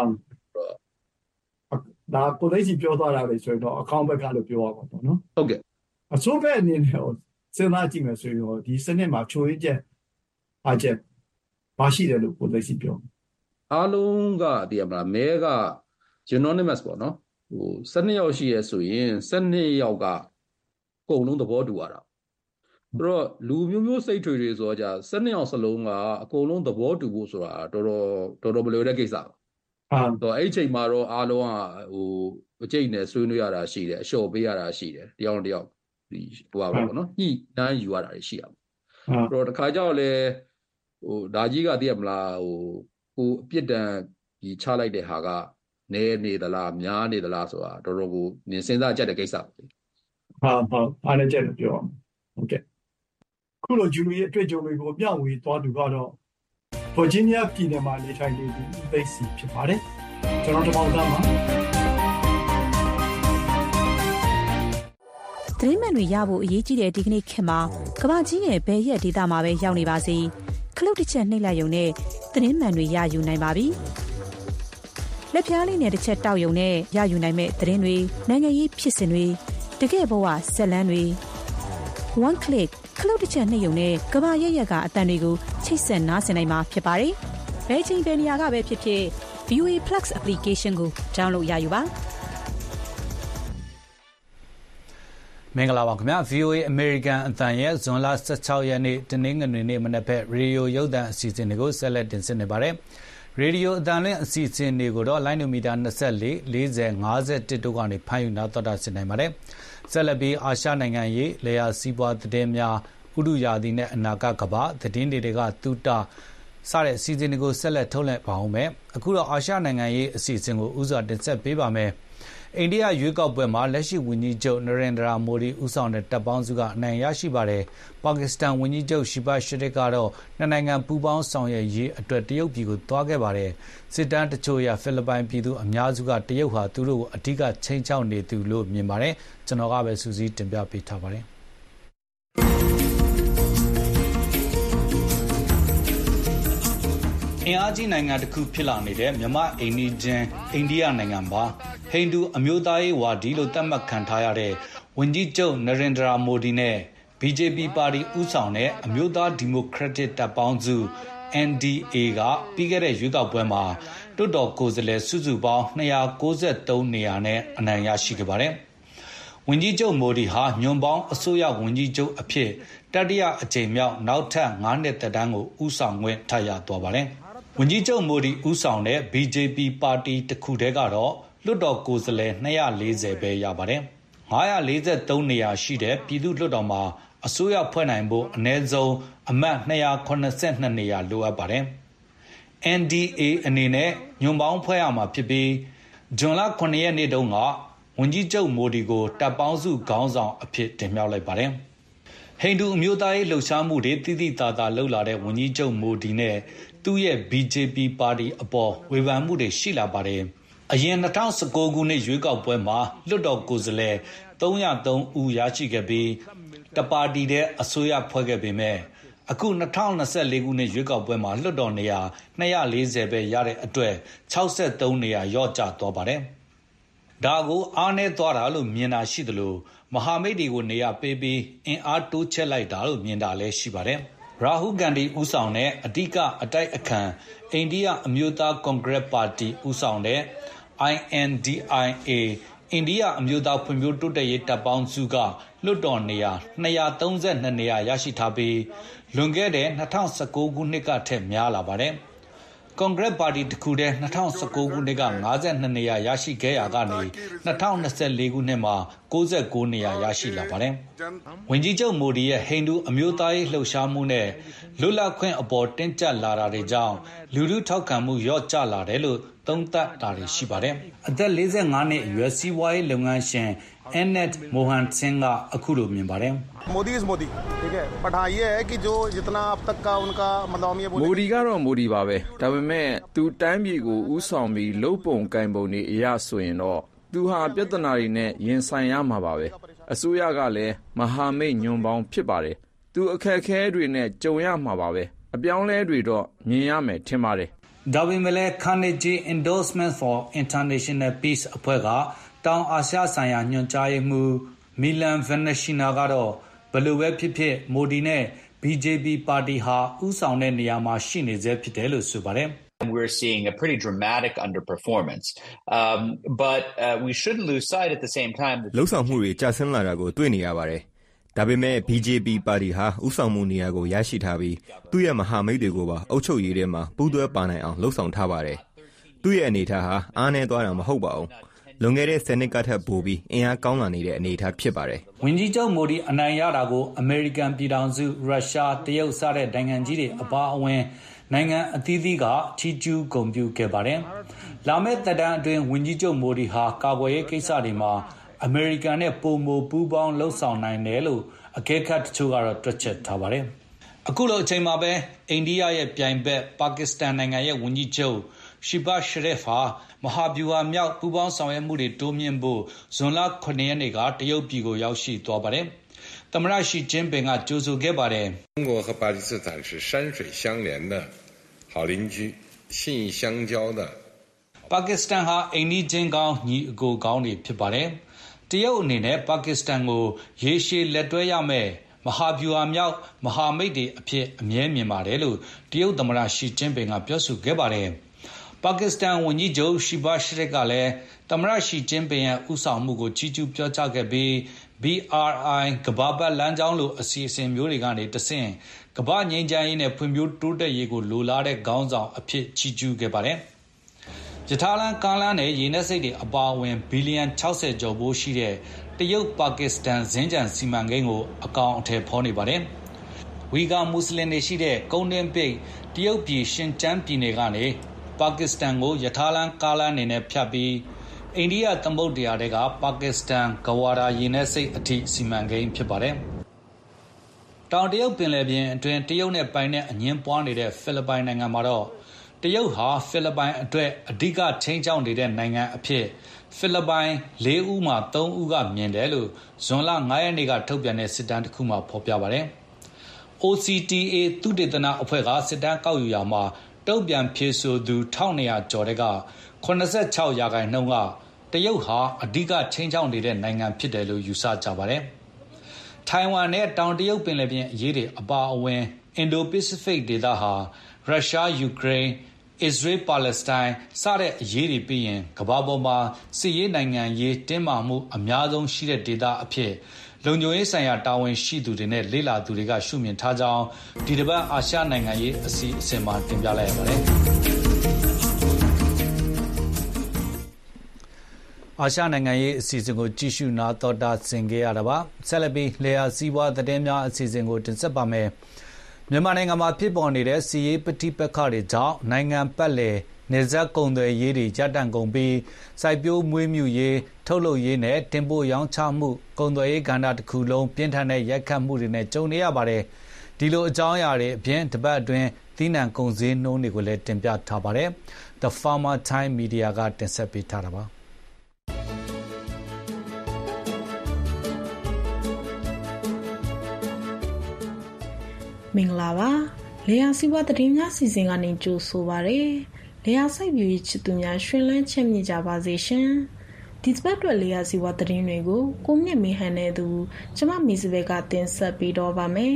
ဒါကိုသိစီပြောသွားတာလေဆိုတော့အကောင့်ဘက်ကလို့ပြောရမှာပေါ့နော်ဟုတ်ကဲ့အစိုးရအနေနဲ့စဉ်းစားကြည့်မယ်ဆိုရင်ဒီစနစ်မှာချိုးရချက်အားချက်မရှိတယ်လို့ကိုသိစီပြောအားလုံးကတည်ရမလားမဲက unanimous ပေါ့နော်ဟိုဆယ်နှစ်ယောက်ရှိရဲဆိုရင်ဆယ်နှစ်ယောက်ကအကုန်လုံးသဘောတူရတာဆိုတော့လူမျိုးမျိုးစိတ်ထွေတွေဆိုတော့じゃဆယ်နှစ်ယောက်စလုံးကအကုန်လုံးသဘောတူဖို့ဆိုတာတော်တော်တော်တော်မလွယ်တဲ့ကိစ္စပါဟုတ်တော့အဲ့ဒီချိန်မှာတော့အားလုံးကဟိုအကျိတ်နဲ့ဆွေးနွေးရတာရှိတယ်အလျှော့ပေးရတာရှိတယ်တယောက်တစ်ယောက်ဒီဟိုပါပေါ့နော်ညှိနှိုင်းယူရတာရှိရပါဆိုတော့တခါကြောက်လဲဟိုဒါကြီးကသိရမလားဟိုကိုအပြစ်ဒဏ်ဒီချလိုက်တဲ့ဟာကနေနေသလားများနေသလားဆိုတာတော်တော်ကိုနင်စဉ်းစားကြတဲ့ကိစ္စပါဟုတ်ဟုတ်အားလည်းကြက်လို့ပြောအောင်ဟုတ်ကဲ့ခုလိုဂျူလီရဲ့အတွေ့အကြုံတွေကိုမျှဝေသွားသူကတော့ဗာဂျီးနီးယားပြည်နယ်မှာနေထိုင်နေသူဦးသိန်းစီဖြစ်ပါတယ်ကျွန်တော်တမောင်သားမှာသတင်းမှန်တွေရဖို့အရေးကြီးတဲ့ဒီကနေ့ခေတ်မှာကမ္ဘာကြီးရဲ့ဘယ်ရက်ဒေသမှာပဲရောက်နေပါစေခလုတ်တစ်ချက်နှိပ်လိုက်ရုံနဲ့သတင်းမှန်တွေရယူနိုင်ပါပြီလက်ပြားလေးနဲ့တစ်ချက်တောက်ရုံနဲ့ရယူနိုင်မဲ့သတင်းတွေနိုင်ငံရေးဖြစ်စဉ်တွေတကယ့်ဘဝဇာတ်လမ်းတွေ one click ခလုတ်တစ်ချက်နှိပ်ရုံနဲ့ကမ္ဘာရဲ့ရက်ကအတန်တွေကိုချိတ်ဆက်နားဆင်နိုင်မှာဖြစ်ပါတယ်ဘယ်ချိန်ဘယ်နေရာကပဲဖြစ်ဖြစ် ဗီ အို အေ Plus application ကို download ရယူပါမင်္ဂလာပါခင်ဗျာ ဗီ အို အေ American အသံရဲ့ဇွန်လ十၆ရက်နေ့တနင်္ဂနွေနေ့မနက်ဘက်ရေဒီယိုရုပ်သံအစီအစဉ်တွေကိုဆက်လက်တင်ဆက်နေပါတယ်ရေဒီယိုအသံလင်းအစီအစဉ်တွေကိုတော့လိုင်းနိုမီတာ၂၄ ၄၀ ၅၁တို့ကနေဖမ်းယူနားတော်တာဆင်နိုင်ပါတယ်ဆက်လက်ပြီးအာရှနိုင်ငံရေးလေယာစီးပွားသတင်းများဥဒုရာသီနဲ့အနာဂတ်ကမ္ဘာသတင်းတွေကတူတာစတဲ့အစီအစဉ်တွေကိုဆက်လက်ထုတ်လွှင့်ပါအောင်မယ်အခုတော့အာရှနိုင်ငံရေးအစီအစဉ်ကိုဥစွာတင်ဆက်ပေးပါမယ်အိန္ဒိယရွေးကောက်ပွဲမှာလက်ရှိဝန်ကြီးချုပ်နရင်ဒရာမိုဒီဦးဆောင်တဲ့တပ်ပေါင်းစုကအနိုင်ရရှိပါတယ်။ပါကစ္စတန်ဝန်ကြီးချုပ်ရှိဘာရှရစ်ကတော့နှစ်နိုင်ငံပူးပေါင်းဆောင်ရွက်ရေးအတွက်တရုတ်ပြည်ကိုသွားခဲ့ပါတယ်။စစ်တမ်းတချို့အရဖိလစ်ပိုင်ပြည်သူအများစုကတရုတ်ဟာသူတို့ကိုအဓိကချိန်ချောက်နေသူလို့မြင်ပါတယ်။ကျွန်တော်ကပဲစူးစီးတင်ပြပေးထားပါတယ်။အင်အားကြီးနိုင်ငံတစ်ခုဖြစ်လာနေတဲ့မြန်မာအိန္ဒိချင်းအိန္ဒိယနိုင်ငံမှာဟိန္ဒူအမျိုးသားရေးဝါဒီလို့သတ်မှတ်ခံထားရတဲ့ဝန်ကြီးချုပ်နရင်ဒရာမိုဒီနဲ့ ဘီ ဂျေ ပီ ပါတီဦးဆောင်တဲ့အမျိုးသားဒီမိုကရက်တစ်တပ်ပေါင်းစု အန် ဒီ အေ ကပြီးခဲ့တဲ့ရွေးကောက်ပွဲမှာတွတ်တော်ကိုယ်စားလှယ်စုစုပေါင်း၂၉၃နေရာနဲ့အနိုင်ရရှိခဲ့ပါတယ်။ဝန်ကြီးချုပ်မိုဒီဟာညွန့်ပေါင်းအစိုးရဝန်ကြီးချုပ်အဖြစ်တတိယအကြိမ်မြောက်နောက်ထပ်၅နှစ်သက်တမ်းကိုဦးဆောင်ခွင့်ထပ်ရသွားပါတယ်။ဝန်ကြီးချုပ်မိုဒီဦးဆောင်တဲ့ ဘီ ဂျေ ပီ ပါတီတစ်ခုတည်းကတော့လွှတ်တော်ကိုယ်စားလှယ်၂၄၀ပဲရပါတယ်။၅၄၃နေရာရှိတဲ့ပြည်သူ့လွှတ်တော်မှာအစိုးရဖွဲ့နိုင်ဖို့အနည်းဆုံးအမတ်၂၇၂နေရာလိုအပ်ပါတယ်။ အန် ဒီ အေ အနေနဲ့ညွန့်ပေါင်းဖွဲ့ရမှာဖြစ်ပြီးဇွန်လ၇ရက်နေ့တုန်းကဝန်ကြီးချုပ်မိုဒီကိုတပ်ပေါင်းစုခေါင်းဆောင်အဖြစ်တင်မြှောက်လိုက်ပါတယ်။ဟိန္ဒူအမျိုးသားရေးလှုပ်ရှားမှုတွေတိတိတသာလှုပ်လာတဲ့ဝန်ကြီးချုပ်မိုဒီနဲ့သူ့ရဲ့ ဘီ ဂျေ ပီ ပါတီအပေါ်ဝေဖန်မှုတွေရှိလာပါတယ်။အရင်၂၀၁၉ခုနှစ်ရွေးကောက်ပွဲမှာလွှတ်တော်ကိုယ်စားလှယ်၃၀၃ဦးရရှိခဲ့ပြီးတပါတီတဲ့အစိုးရဖွဲ့ခဲ့ပေမဲ့အခု၂၀၂၄ခုနှစ်ရွေးကောက်ပွဲမှာလွှတ်တော်နေရာ၂၄၀ပဲရတဲ့အတွက်၆၃နေရာလျော့ကျသွားပါတယ်။ဒါကိုအားနည်းသွားတာလို့မြင်တာရှိသလိုမဟာမိတ်တွေကိုနေရာပေးပြီးအင်အားတိုးချဲ့လိုက်တာလို့မြင်တာလည်းရှိပါတယ်။ရာဟူဂန္ဒီဦးဆောင်တဲ့အဓိကအတိုက်အခံအိန္ဒိယအမျိုးသားကွန်ဂရက်ပါတီဦးဆောင်တဲ့ အိုင် အန် ဒီ အိုင် အေ အိန္ဒိယအမျိုးသားဖွံ့ဖြိုးတိုးတက်ရေးတပ်ပေါင်းစုကလွှတ်တော်နေရာ၂၃၂နေရာရရှိထားပြီးလွန်ခဲ့တဲ့၂၀၁၉ခုနှစ်ကထက်များလာပါတယ်။ကွန်ဂရက်ပါတီတစ်ခုတည်း၂၀၁၉ခုနှစ်က၅၂နေရာရရှိခဲ့ရာကနေ၂၀၂၄ခုနှစ်မှာ၉၉နေရာရရှိလာပါတယ်။ဝန်ကြီးချုပ်မိုဒီရဲ့ဟိန္ဒူအမျိုးသားရေးလှုပ်ရှားမှုနဲ့လွတ်လပ်ခွင့်အပေါ်တင်းကျပ်လာတာတွေကြောင့်လူထုထောက်ခံမှုလျော့ကျလာတယ်လို့သုံးသပ်တာတွေရှိပါတယ်။အသက်၄၅နှစ်အရွယ်စီးပွားရေးလုပ်ငန်းရှင်အန်နက်မိုဟန်ဆင်ကအခုလိုမြင်ပါတယ်။ Modi is Modi ठीक है बट हाँ ये है कि जो जितना अब तक का उनका मतलब ये मोदी ကတော့ मोदी ပါပဲဒါပေမဲ့သူတိုင်းပြည်ကိုဥဆောင်ပြီးလှုပ်ပုံကိုင်ပုံတွေအရဆိုရင်တော့သူဟာပြဿနာတွေနဲ့ရင်ဆိုင်ရမှာပါပဲအစိုးရကလည်းမဟာမိတ်ညွန်ပေါင်းဖြစ်ပါတယ်သူအခက်အခဲတွေနဲ့ကြုံရမှာပါပဲအပြောင်းလဲတွေတော့မြင်ရမယ်ထင်ပါတယ်ဒါပေမဲ့လည်း Carnegie Endowment for International Peace အဖွဲ့ကတောင်အာရှဆိုင်ရာညွှန်ကြားရေးမှူးမီလန်ဗန်နရှိနာကတော့ဘယ်လိုပဲဖြစ်ဖြစ်မိုဒီနဲ့ B J P ပါတီဟာဥဆောင်တဲ့နေရာမှာရှိနေဆဲဖြစ်တယ်လို့ဆိုပါတယ် We're seeing a pretty dramatic underperformance, um, but uh, we shouldn't lose sight at the same time. လှုပ်ဆောင်မှုတွေကျဆင်းလာတာကိုတွေ့နေရပါတယ်။ဒါပေမဲ့ B J P ပါတီဟာဥဆောင်မှုနေရာကိုရရှိထားပြီးသူ့ရဲ့မဟာမိတ်တွေကိုပါအုပ်ချုပ်ရေးထဲမှာပူးတွဲပါနိုင်အောင်လှုပ်ဆောင်ထားပါတယ်။သူ့ရဲ့အနေအထားဟာအားနည်းသွားတာမဟုတ်ပါဘူး။လွန်ခဲ့တဲ့ဆယ်နှစ်ကထက်ပိုပြီးအင်အားကောင်းလာနေတဲ့အနေအထားဖြစ်ပါတယ်။ဝန်ကြီးချုပ်မိုဒီအနိုင်ရတာကိုအမေရိကန်ပြည်ထောင်စုရုရှားတရုတ်စတဲ့နိုင်ငံကြီးတွေအပါအဝင်နိုင်ငံအသီးသီးကချီးကျူးဂုဏ်ပြုခဲ့ပါတယ်။လာမယ့်သက်တမ်းအတွင်းဝန်ကြီးချုပ်မိုဒီဟာကာကွယ်ရေးကိစ္စတွေမှာအမေရိကန်နဲ့ပိုမိုပူးပေါင်းလှုပ်ဆောင်နိုင်တယ်လို့အကဲခတ်တချို့ကတော့တွက်ချက်ထားပါတယ်။အခုလိုအချိန်မှာပဲအိန္ဒိယရဲ့ပြိုင်ဘက်ပါကစ္စတန်နိုင်ငံရဲ့ဝန်ကြီးချုပ်ရှိဘာရှရဖ်ဟာမဟာဗျူဟာမြောက်ပူးပေါင်းဆောင်ရွက်မှုတွေတိုးမြှင့်ဖို့ဇွန်လခုနှစ်ရက်နေ့ကတရုတ်ပြည်ကိုရောက်ရှိသွားပါတယ်။သမ္မတရှီကျင်းပင်ကကြိုဆိုခဲ့ပါတယ်။中国和巴基斯坦是山水相连的好邻居，信义相交的。 ပါကစ္စတန်ဟာအိန္ဒိချင်းကောင်းညီအကိုကောင်းတွေဖြစ်ပါတယ်။တရုတ်အနေနဲ့ပါကစ္စတန်ကိုရေရှည်လက်တွဲရမယ်မဟာဗျူဟာမြောက်မဟာမိတ်တွေအဖြစ်အမြဲမြင်ပါတယ်လို့တရုတ်သမ္မတရှီကျင်းပင်ကပြောဆိုခဲ့ပါတယ်။ပါကစ္စတန်ဝန်ကြီးချုပ်ရှိဘာရှရစ်ကလည်းသမ္မတရှီကျင်းပင်ရဲ့ဥဆောင်မှုကိုချီးကျူးပြောကြားခဲ့ပြီး B R I ကမ္ဘာပတ်လမ်းကြောင်းလိုအစီအစဉ်မျိုးတွေကနေတဆင့်ကမ္ဘာငြိမ်းချမ်းရေးနဲ့ဖွံ့ဖြိုးတိုးတက်ရေးကိုလိုလားတဲ့ခေါင်းဆောင်အဖြစ်ချီးကျူးခဲ့ပါတယ်။ယထာလန်ကားလန်းနဲ့ရေနက်စိတ်တွေအပါအဝင်ဘီလီယံ၆၀ကျော်ဘိုးရှိတဲ့တရုတ်ပါကစ္စတန်ဇင်းကြံစီမံကိန်းကိုအကောင်အထည်ဖော်နေပါတယ်။ဝီဂါမွတ်စလင်တွေရှိတဲ့ကုန်းတွင်းပိတ်တရုတ်ပြည်ရှင်ကျန်းပြည်နယ်ကနေပါကစ္စတန်ကိုယထာလန်ကားလန်းနေနဲ့ဖြတ်ပြီးအိန္ဒိယသမုဒ္ဒရာတွေကပါကစ္စတန်ဂဝါဒါရေနက်စိတ်အထိစီမံကိန်းဖြစ်ပါတယ်။တောင်တရုတ်ပင်လယ်ပြင်အတွင်းတရုတ်နဲ့ပိုင်တဲ့အငင်းပွားနေတဲ့ဖိလစ်ပိုင်နိုင်ငံမှာတော့တရုတ်ဟာဖိလစ်ပိုင်အတွက်အဓိကချင်းချောင်းနေတဲ့နိုင်ငံအဖြစ်ဖိလစ်ပိုင်၄ဦးမှာ၃ဦးကမြင်တယ်လို့ဇွန်လ၅ရက်နေ့ကထုတ်ပြန်တဲ့စစ်တမ်းတစ်ခုမှာဖော်ပြပါတယ်။ O C T A သုတေသနအဖွဲ့ကစစ်တမ်းကောက်ယူရာမှာတုံ့ပြန်ဖြေဆိုသူ၁၂၀၀ကျော်တဲ့က၇၆ရာခိုင်နှုန်းကတရုတ်ဟာအဓိကချင်းချောင်းနေတဲ့နိုင်ငံဖြစ်တယ်လို့ယူဆကြပါတယ်။ထိုင်ဝမ်နဲ့တောင်တရုတ်ပင်လယ်ပြင်အရေးတွေအပါအဝင်အင်ဒိုပစိဖိတ်ဒေသဟာရုရှားယူကရိန်းအစ္စရေးပါလက်စတိုင်းစတဲ့အရေးတွေပြီးရင်ကမ္ဘာပေါ်မှာစစ်ရေးနိုင်ငံရေးတင်းမာမှုအများဆုံးရှိတဲ့ဒေသအဖြစ်လုံခြုံရေးဆိုင်ရာတာဝန်ရှိသူတွေနဲ့လေ့လာသူတွေကရှုမြင်ထားကြောင်းဒီတစ်ပတ်အာရှနိုင်ငံရေးအစီအစဉ်မှာတင်ပြလိုက်ရပါတယ်။အာရှနိုင်ငံရေးအစီအစဉ်ကိုကြည့်ရှုနာတော်တာဆင်ခဲ့ရတာပါဆက်လက်ပြီးလေယာစီးပွားသတင်းများအစီအစဉ်ကိုတင်ဆက်ပါမယ်မြန်မာနိုင်ငံမှာဖြစ်ပေါ်နေတဲ့စီးရေးပဋိပက္ခတွေကြောင့်နိုင်ငံပတ်လည်နေဆက်ကုန်သွယ်ရေးတွေရပ်တန့်ကုန်ပြီးစိုက်ပျိုးမွေးမြူရေးထုတ်လုပ်ရေးနဲ့တင်ပို့ရောင်းချမှုကုန်သွယ်ရေးကဏ္ဍတစ်ခုလုံးပြင်းထန်တဲ့ရိုက်ခတ်မှုတွေနဲ့ကြုံနေရပါတယ်ဒီလိုအကြောင်းအရာတွေအပြင်တပတ်အတွင်းသီးနှံကုန်စည်နှုန်းတွေကိုလည်းတင်ပြထားပါတယ် The Farmer Time Media ကတင်ဆက်ပေးထားတာပါမင်္ဂလာပါလေယာစီးပွားသတင်းများစီစဉ်ကနေကြိုဆိုပါရစေလေယာစိုက်ပျိုးရေးချစ်သူများရှင်လန်းချမ်းမြေ့ကြပါစေရှင်ဒီတစ်ပတ်အတွက်လေယာစီးပွားသတင်းတွေကိုကိုမြင့်မေဟန်နဲ့သူကျမမီစဘဲကတင်ဆက်ပေးတော့ပါမယ်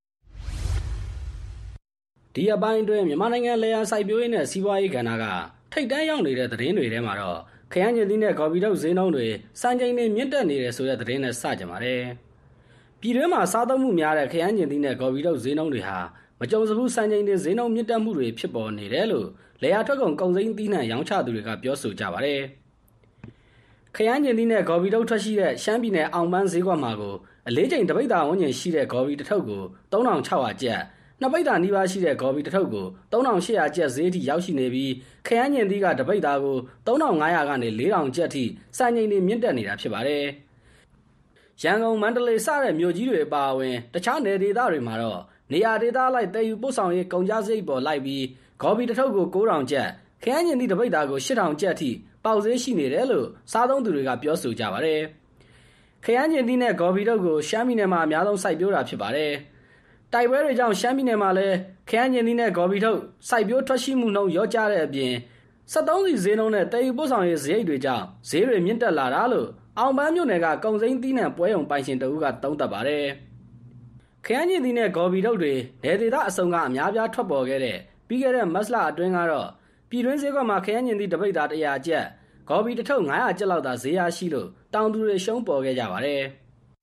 ဒီအပိုင်းအတွင်းမြန်မာနိုင်ငံလေယာစိုက်ပျိုးရေးနဲ့စီးပွားရေးကဏ္ဍကထိပ်တန်းရောက်နေတဲ့သတင်းတွေထဲမှာတော့ခရမ်းညင်သီးနဲ့ကော်ပီထုတ်ဈေးနှုန်းတွေစံချိန်တွေမြင့်တက်နေတယ်ဆိုတဲ့သတင်းနဲ့စကြပါတယ်ပြည်တွင်းမှာစားသုံးမှုများတဲ့ခရမ်းညင်သီးနဲ့ကော်ပီထုတ်ဈေးနှုန်းတွေဟာမကြုံစဘူးစံချိန်တွေဈေးနှုန်းမြင့်တက်မှုတွေဖြစ်ပေါ်နေတယ်လို့လေယာထွက်ကုန်ကုန်စိမ်းသီးနှံရောင်းချသူတွေကပြောဆိုကြပါတယ်ခရမ်းညင်သီးနဲ့ကော်ပီထုတ်ထွက်ရှိတဲ့ရှမ်းပြည်နယ်အောင်ပန်းဈေးကွက်မှာကိုအလေးချိန်တပိတ်တာဝန်းကျင်ရှိတဲ့ကော်ပီတစ်ထုပ်ကို၃ထောင်၆ရာကျပ်နှစ်ပိတ်တာနီးပါးရှိတဲ့ကော်ပီတစ်ထုပ်ကို၃ထောင်၈ရာကျပ်ဈေးအထိရောက်ရှိနေပြီးခရမ်းညင်သီးကတပိတ်တာကို၃ထောင်၅ရာကနေ၄ထောင်ကျပ်အထိစံချိန်တွေမြင့်တက်နေတာဖြစ်ပါတယ်ရန်ကုန်မန္တလေးစတဲ့မြို့ကြီးတွေအပါအဝင်တခြားနယ်ဒေသတွေမှာတော့နေရာဒေသလိုက်တည်ယူပို့ဆောင်ရေးကုန်ကျစရိတ်ပေါ်လိုက်ပြီးဂေါ်ဘီတစ်ထုပ်ကို၉ထောင်ကျပ်ခရမ်းညင်သီးတပိတ်တာကို၈ထောင်ကျပ်အထိပေါက်ဈေးရှိနေတယ်လို့စားသုံးသူတွေကပြောဆိုကြပါတယ်ခရမ်းညင်သီးနဲ့ဂေါ်ဘီထုတ်ကိုရှမ်းပြည်နယ်မှာအများဆုံးစိုက်ပျိုးတာဖြစ်ပါတယ်ခတိုက်ပွဲတွေကြောင့်ရှမ်းပြည်နယ်မှာလည်းခရမ်းကျင်သီးနဲ့ဂေါ်ဘီထုတ်စိုက်ပျိုးထွက်ရှိမှုနှုန်းရော့ကျတဲ့အပြင်စက်သုံးဆီဈေးနှုန်းနဲ့တည်ယူပို့ဆောင်ရေးစရိတ်တွေကြောင့်ဈေးတွေမြင့်တက်လာတာလို့အောင်ပန်းမြို့နယ်ကကုန်စိမ်းသီးနှံပွဲရုံပိုင်ရှင်တဦးကသုံးသပ်ပါတယ်။ခရမ်းကျင်သီးနဲ့ဂေါ်ဘီထုတ်တွေနယ်ဒေသအစုံကအများပြားထွက်ပေါ်ခဲ့တဲ့ပြီးခဲ့တဲ့မတ်လအတွင်းကတော့ပြည်တွင်းဈေးကွက်မှာခရမ်းကျင်သီးတပိတ်သားတရာကျပ်ဂေါ်ဘီတစ်ထုပ်ငါးရာကျပ်လောက်သာဈေးရရှိလို့တောင်သူတွေရှုံးပေါ်ခဲ့ကြပါတယ်။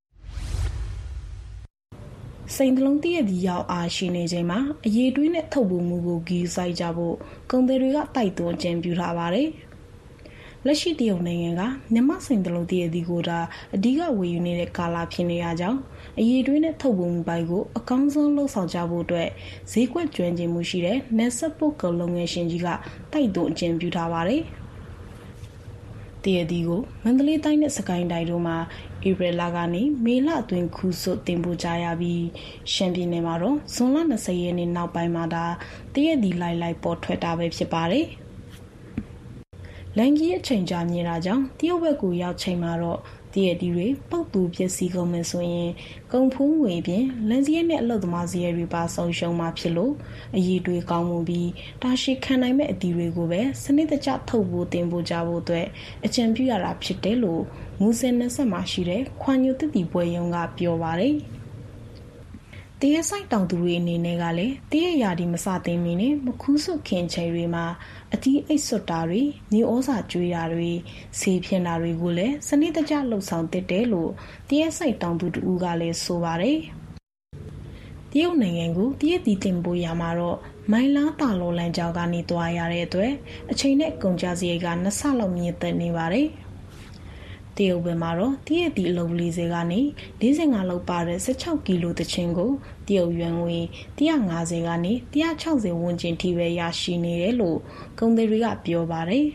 စိန်တလုံးတည့်ရည်ရောက်အားရှိနေချိန်မှာအရေးတွေးနဲ့ထုတ်ပိုးမှုကိုဂီးဆိုင်ကြဖို့ကုန်သည်တွေကတိုက်တွန်းကြံပြူထားပါတယ်။လက်ရှိတရုတ်နိုင်ငံကမြန်မာစိန်တလုံးတည့်ရည်ကိုဒါအဓိကဝယ်ယူနေတဲ့ကာလဖြစ်နေရကြောင်းအရေးတွေးနဲ့ထုတ်ပိုးမှုပိုင်းကိုအကောင်းဆုံးလှုပ်ဆောင်ကြဖို့အတွက်ဈေးကွက်ကျွမ်းကျင်မှုရှိတဲ့နယ်စပ်ပုတ်ကလုပ်ငန်းရှင်ကြီးကတိုက်တွန်းကြံပြူထားပါတယ်။တရဒီကိုမန္တလေးတိုင်းနဲ့စကိုင်းတိုင်းတို့မှာဧပြီလကနေမေလအတွင်းခုစွတ်တင်ပို့ကြရပြီးရှမ်းပြည်နယ်မှာတော့ဇွန်လ၂၀ရက်နေ့နောက်ပိုင်းမှာဒါတရဒီလိုက်လိုက်ပေါ်ထွက်တာပဲဖြစ်ပါတယ်။လန်ကြီးအချိန်ကြာမြင်တာကြောင့်တရုတ်ဘက်ကိုရောက်ချိန်မှာတော့တရဒီတွေပုတ်တူပစ္စည်းကုန်မယ်ဆိုရင်ကုန်ဖူးငွေပြင်လန်စည်းနဲ့အလုပ်သမားစည်းတွေပါဆုံးရှုံးမှာဖြစ်လို့အရေးတွေကောင်းမှုပြီးတာရှိခံနိုင်မဲ့အတီတွေကိုပဲစနစ်တကျထုတ်ဖို့တင်ဖို့ကြဖို့အတွက်အကြံပြုရတာဖြစ်တယ်လို့မူဆယ်နယ်ဆက်မှာရှိတဲ့ခွန်ညိုတတိပွဲရုံကပြောပါတယ်။တရဆိုင်တောင်သူတွေအနေနဲ့ကလည်းတရရာဒီမစသိမီနဲ့မခူးစွခင်ချိန်တွေမှာအတီးအိတ်စွတ်တာတွေမြေဩစာကျွေးတာတွေဆေးဖြင်းတာတွေကိုလည်းစနစ်တကျလှုပ်ဆောင်တက်တယ်လို့တရဆိုင်တောင်သူတူကလည်းဆိုပါတယ်။တရုတ်နိုင်ငံကိုတရတီတင်ပို့ရမှာတော့မိုင်လားတာလောလန်ကြောင်ကနေတွားရတဲ့အတွက်အချိန်နဲ့ကုန်ကျစရိတ်ကနှစ်ဆလောက်မြင့်တက်နေပါတယ်။တရုတ်ဘက်မှာတော့တရက်တီအလုံးလေးစေကနေ၄၅လောက်ပါတဲ့၁၆ကီလိုတချင်းကိုတရုတ်ယွမ်ငွေ၁၅၀ကနေ၁၆၀ဝန်းကျင်ထိပဲရရှိနေတယ်လို့ကုန်သည်တွေကပြောပါတယ်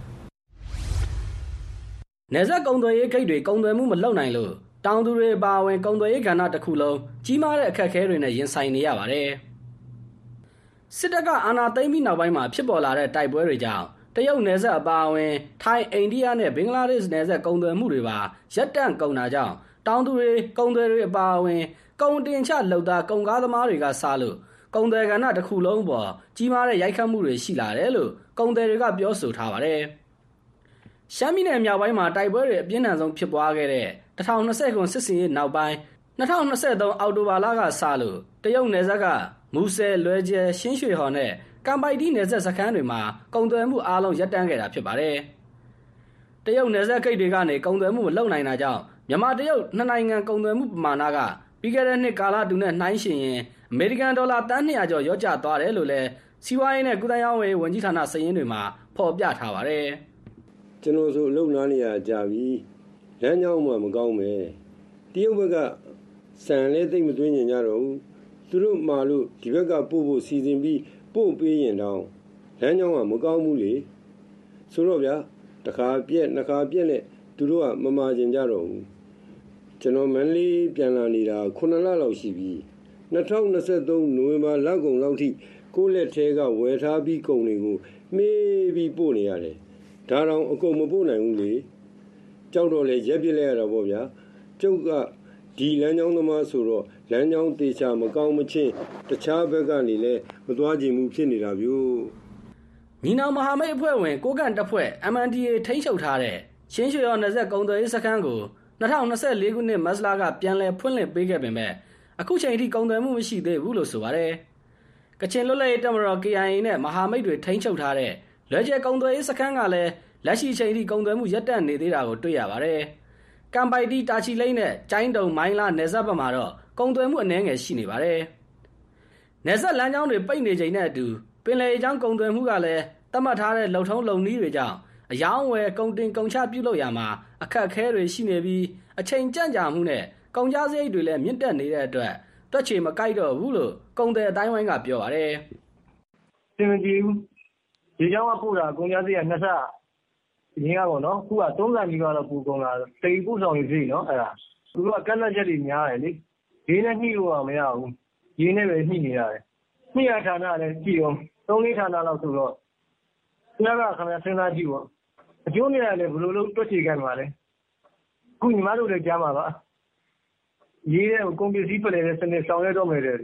။နယ်စပ်ကုန်သွယ်ရေးဂိတ်တွေကုန်သွယ်မှုမလုပ်နိုင်လို့တောင်သူတွေပါဝင်ကုန်သွယ်ရေးကဏ္ဍတစ်ခုလုံးကြီးမားတဲ့အခက်အခဲတွေနဲ့ရင်ဆိုင်နေရပါတယ်။စစ်တပ်ကအာဏာသိမ်းပြီးနောက်ပိုင်းမှာဖြစ်ပေါ်လာတဲ့တိုက်ပွဲတွေကြောင့်တရုတ်နယ်စပ်အပါအဝင်ထိုင်းအိန္ဒိယနဲ့ဘင်္ဂလားဒေ့ရှ်နယ်စပ်ကုန်သွယ်မှုတွေပါရပ်တန့်ကုန်တာကြောင့်တောင်သူတွေကုန်သွယ်တွေအပါအဝင်ကုန်တင်ချလုပ်သားကုန်ကားသမားတွေကစားလို့ကုန်သွယ်ကဏ္ဍတစ်ခုလုံးပေါ်ကြီးမားတဲ့ရိုက်ခတ်မှုတွေရှိလာတယ်လို့ကုန်သည်တွေကပြောဆိုထားပါတယ်။ရှမ်းပြည်နယ်မြောက်ပိုင်းမှာတိုက်ပွဲတွေအပြင်းထန်ဆုံးဖြစ်ပွားခဲ့တဲ့၂၀၂၀ခုစစ်စင်ရေးနောက်ပိုင်း၂၀၂၃အောက်တိုဘာလကစလို့တရုတ်နယ်စပ်ကမူဆယ်လွယ်ကျယ်ရှင်းရွှေဟော်နဲ့ကမ်ပိုက်တီနယ်စပ်စခန်းတွေမှာကုန်သွယ်မှုအားလုံးရပ်တန့်ခဲ့တာဖြစ်ပါတယ်။တရုတ်နယ်စပ်ဂိတ်တွေကနေကုန်သွယ်မှုမလုပ်နိုင်တာကြောင့်မြန်မာတရုတ်နှစ်နိုင်ငံကုန်သွယ်မှုပမာဏကပြီးခဲ့တဲ့နှစ်ကာလတူနဲ့နှိုင်းယှဉ်ရင်အမေရိကန်ဒေါ်လာတန်း၂ရာကျော်လျော့ကျသွားတယ်လို့လည်းစီးပွားရေးနဲ့ကုသရေးဝန်ကြီးဌာနစာရင်းတွေမှာဖော်ပြထားပါတယ်။ကျွန်တော်ဆိုအလုပ်နားနေရကြပြီ။လမ်းကြောင်းမှမကောင်းပဲ။တရုတ်ဘက်ကစံလဲသိမ့်မသွင်းကြတော့ဘူး။သူတို့မှလို့ဒီဘက်ကပို့ဖို့စီစဉ်ပြီးပို့ပေးရင်တော့လမ်းကြောင်းကမကောင်းဘူးလေဆိုတော့ဗျာတခါပြက်နှစ်ခါပြက်နဲ့သူတို့ကမမာကျင်ကြတော့ဘူးကျွန်တော်မန္တလေးပြန်လာနေတာခုနှစ်လလောက်ရှိပြီ၂၀၂၃နိုဝင်ဘာလကုန်လောက်ထိကိုယ့်လက်ထဲကဝယ်ထားပြီးကုန်တွေကိုမေးပြီးပို့နေရတယ်ဒါတော့အကုန်မပို့နိုင်ဘူးလေကြောက်တော့လေရက်ပြစ်လိုက်ရတာပေါ့ဗျာကျုပ်ကဒီလမ်းကြောင်းသမားဆိုတော့လမ်းကြောင်းတေချာမကောင်းမချင်းတခြားဘက်ကနေလဲမသွားကြမှုဖြစ်နေတာဗျို့ညီနောင်မဟာမိတ်အဖွဲ့ဝင်ကိုကန့်တပ်ဖွဲ့ M N D A ထိန်းချုပ်ထားတဲ့ရှင်းရွှေရော်နယ်စပ်ကုန်သွယ်ရေးစခန်းကို၂၀၂၄ခုနှစ်မတ်လကပြန်လည်ဖွင့်လှစ်ပေးခဲ့ပေမဲ့အခုချိန်ထိကုန်သွယ်မှုမရှိသေးဘူးလို့ဆိုပါတယ်ကချင်လွတ်လပ်ရေးတပ်မတော် K I A နဲ့မဟာမိတ်တွေထိန်းချုပ်ထားတဲ့လွယ်ကျယ်ကုန်သွယ်ရေးစခန်းကလည်းလက်ရှိချိန်ထိကုန်သွယ်မှုရပ်တန့်နေသေးတာကိုတွေ့ရပါတယ်ကမ်ပိုက်တီတာချီလိမ့်နဲ့ကျိုင်းတုံမိုင်းလာနယ်စပ်ဘက်မှာတော့ကုန်သွယ်မှုအနည်းငယ်ရှိနေပါတယ်။နယ်စပ်လမ်းကြောင်းတွေပိတ်နေချိန်နဲ့အတူပင်လယ်ကြောင်းကုန်သွယ်မှုကလည်းသတ်မှတ်ထားတဲ့လုံထုံးလုံနည်းတွေကြောင့်အယောင်းဝယ်ကုန်တင်ကုန်ချပြုလုပ်ရမှာအခက်အခဲတွေရှိနေပြီးအချိန်ကြန့်ကြာမှုနဲ့ကုန်ကျစရိတ်တွေလည်းမြင့်တက်နေတဲ့အတွက်တွက်ချေမကိုက်တော့ဘူးလို့ကုန်သည်အတိုင်းဝိုင်းကပြောပါတယ်။တင်မကြည့်ဘူး။ဒီကြောင်းကပို့တာကုန်ကျစရိတ်ကနှစ်ဆရင်းကပေါ့နော်ခုကသုံးဆနီးပါးတော့ပူကုန်လာတိတ်ပို့ဆောင်ရေးစီနော်အဲ့ဒါသူတို့ကကက်လက်ချက်တွေများတယ်လေဒီနဲ့ညှိလို့မရဘူးရင်းနဲ့ပဲညှိနေရတယ်ညှိရဌာနလည်းကြည့်အောင်သုံးလေးဌာနလောက်ဆိုတော့သူကခင်ဗျာစဉ်းစားကြည့်ပေါ့အကျိုးနဲ့လည်းဘယ်လိုလုပ်တွက်ချေကြမှာလဲခုညီမတို့လည်းကြားမှာပါရေးတဲ့ကုန်ပစ္စည်းပလဲတဲ့စနစ်ဆောင်ရွက်တော့မယ်လေ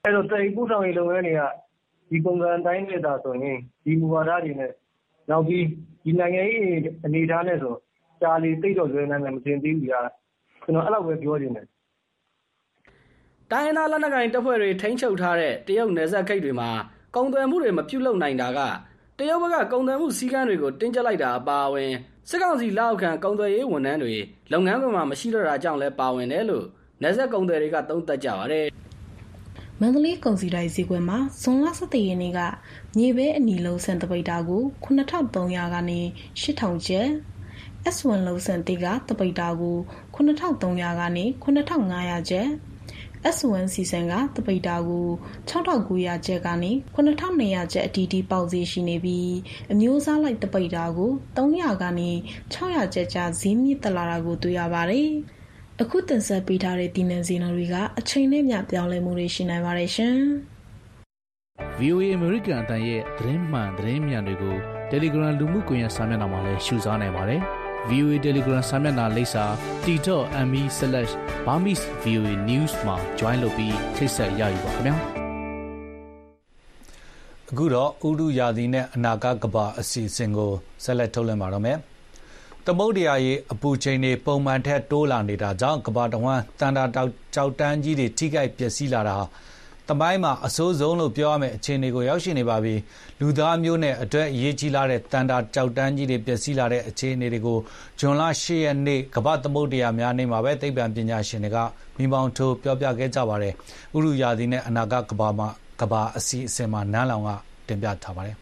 အဲ့တော့တိတ်ပို့ဆောင်ရေးလုပ်ငန်းတွေကဒီပုံစံအတိုင်းနဲ့သာဆိုရင်ဒီမူဝါဒတွေနဲ့နောက်ပြီးဒီနိုင်ငံရေးအနေအထားနဲ့ဆိုကြာလီတိတ်တော့လွယ်နိုင်မယ်မတင်သေးဘူးကြာကျွန်တော်အဲ့လောက်ပဲပြောချင်တယ်တိုင်းရင်းသားလက်နက်ကိုင်တပ်ဖွဲ့တွေထိန်းချုပ်ထားတဲ့တရုတ်နယ်စပ်ဂိတ်တွေမှာကုန်သွယ်မှုတွေမပြုလုပ်နိုင်တာကတရုတ်ဘက်ကကုန်သွယ်မှုစည်းကမ်းတွေကိုတင်းကျပ်လိုက်တာအပါအဝင်စစ်ကောင်စီလက်အောက်ခံကုန်သွယ်ရေးဝန်ထမ်းတွေလုပ်ငန်းခွင်မှာမရှိတော့တာကြောင့်လည်းပါဝင်တယ်လို့နယ်စပ်ကုန်သွယ်တွေကသုံးသပ်ကြပါတယ်မန္တလေးကုန်စည်ဒိုင်ဈေးကွက်မှာဇွန်လဆယ်ရက်နေ့ကမြေပဲအနီလုံးဆန်တပိတ်တာကိုခုနှစ်ထောင်သုံးရာကနေရှစ်ထောင်ကျပ် အက်စ် ဝန် လုံးဆန်တေကတပိတ်တာကိုခုနှစ်ထောင်သုံးရာကနေခုနှစ်ထောင်ငါးရာကျပ် အက်စ် ဝန် စီဆန်ကတပိတ်တာကိုခြောက်ထောင်ကိုးရာကျပ်ကနေခုနှစ်ထောင်နှစ်ရာကျပ်အတီးတီးပေါက်ဈေးရှိနေပြီးအမျိုးအစားလိုက်တပိတ်တာကိုသုံးရာကနေခြောက်ရာကျပ်ကျဈေးမြင့်တက်လာတာကိုတွေ့ရပါတယ်အခုတင်ဆက်ပေးထားတဲ့ဒီနန်းစီနော်တွေကအချိန်နဲ့မျှပြောင်းလဲမှုတွေရှိနိုင်ပါတယ်ရှင်။ ဗီအိုအေ American အတန်ရဲ့သတင်းမှန်သတင်းမြန်တွေကို Telegram လူမှုကွန်ရက်စာမျက်နှာမှာလည်းရှုစားနိုင်ပါတယ်။ ဗီအိုအေ Telegram စာမျက်နှာလိပ်စာ တီ ဒတ် အမ် အီ ဆလက်ရှ် ဘာမစ် ဗီအိုအေ News မှာ join လုပ်ပြီးထိတ်ဆက်ရယူပါခင်ဗျာ။အခုတော့ဥတုရာသီနဲ့အနာဂတ်ကမ္ဘာအစီအစဉ်ကိုဆက်လက်ထုတ်လွှင့်ပါတော့မယ်။သမုဒ္ဒရာရေအပူချိန်တွေပုံမှန်ထက်တိုးလာနေတာကြောင့်ကမ္ဘာတဝန်းတန်တာကြောက်တန်းကြီးတွေထိခိုက်ပျက်စီးလာတာတမိုင်းမှာအဆိုးဆုံးလို့ပြောရမယ့်အခြေအနေကိုရောက်ရှိနေပါပြီလူသားမျိုးနဲ့အတွက်အရေးကြီးလာတဲ့တန်တာကြောက်တန်းကြီးတွေပျက်စီးလာတဲ့အခြေအနေတွေကိုဇွန်လ၈ရက်နေ့ကမ္ဘာသမုဒ္ဒရာများနေ့မှာပဲသိပ္ပံပညာရှင်တွေကမိမောင်းထိုးပြောပြခဲ့ကြပါတယ်ဥရုရာသီနဲ့အနာဂတ်ကမ္ဘာမှာကမ္ဘာအစီအစဉ်မှာနန်းလောင်ကတင်ပြထားပါတယ်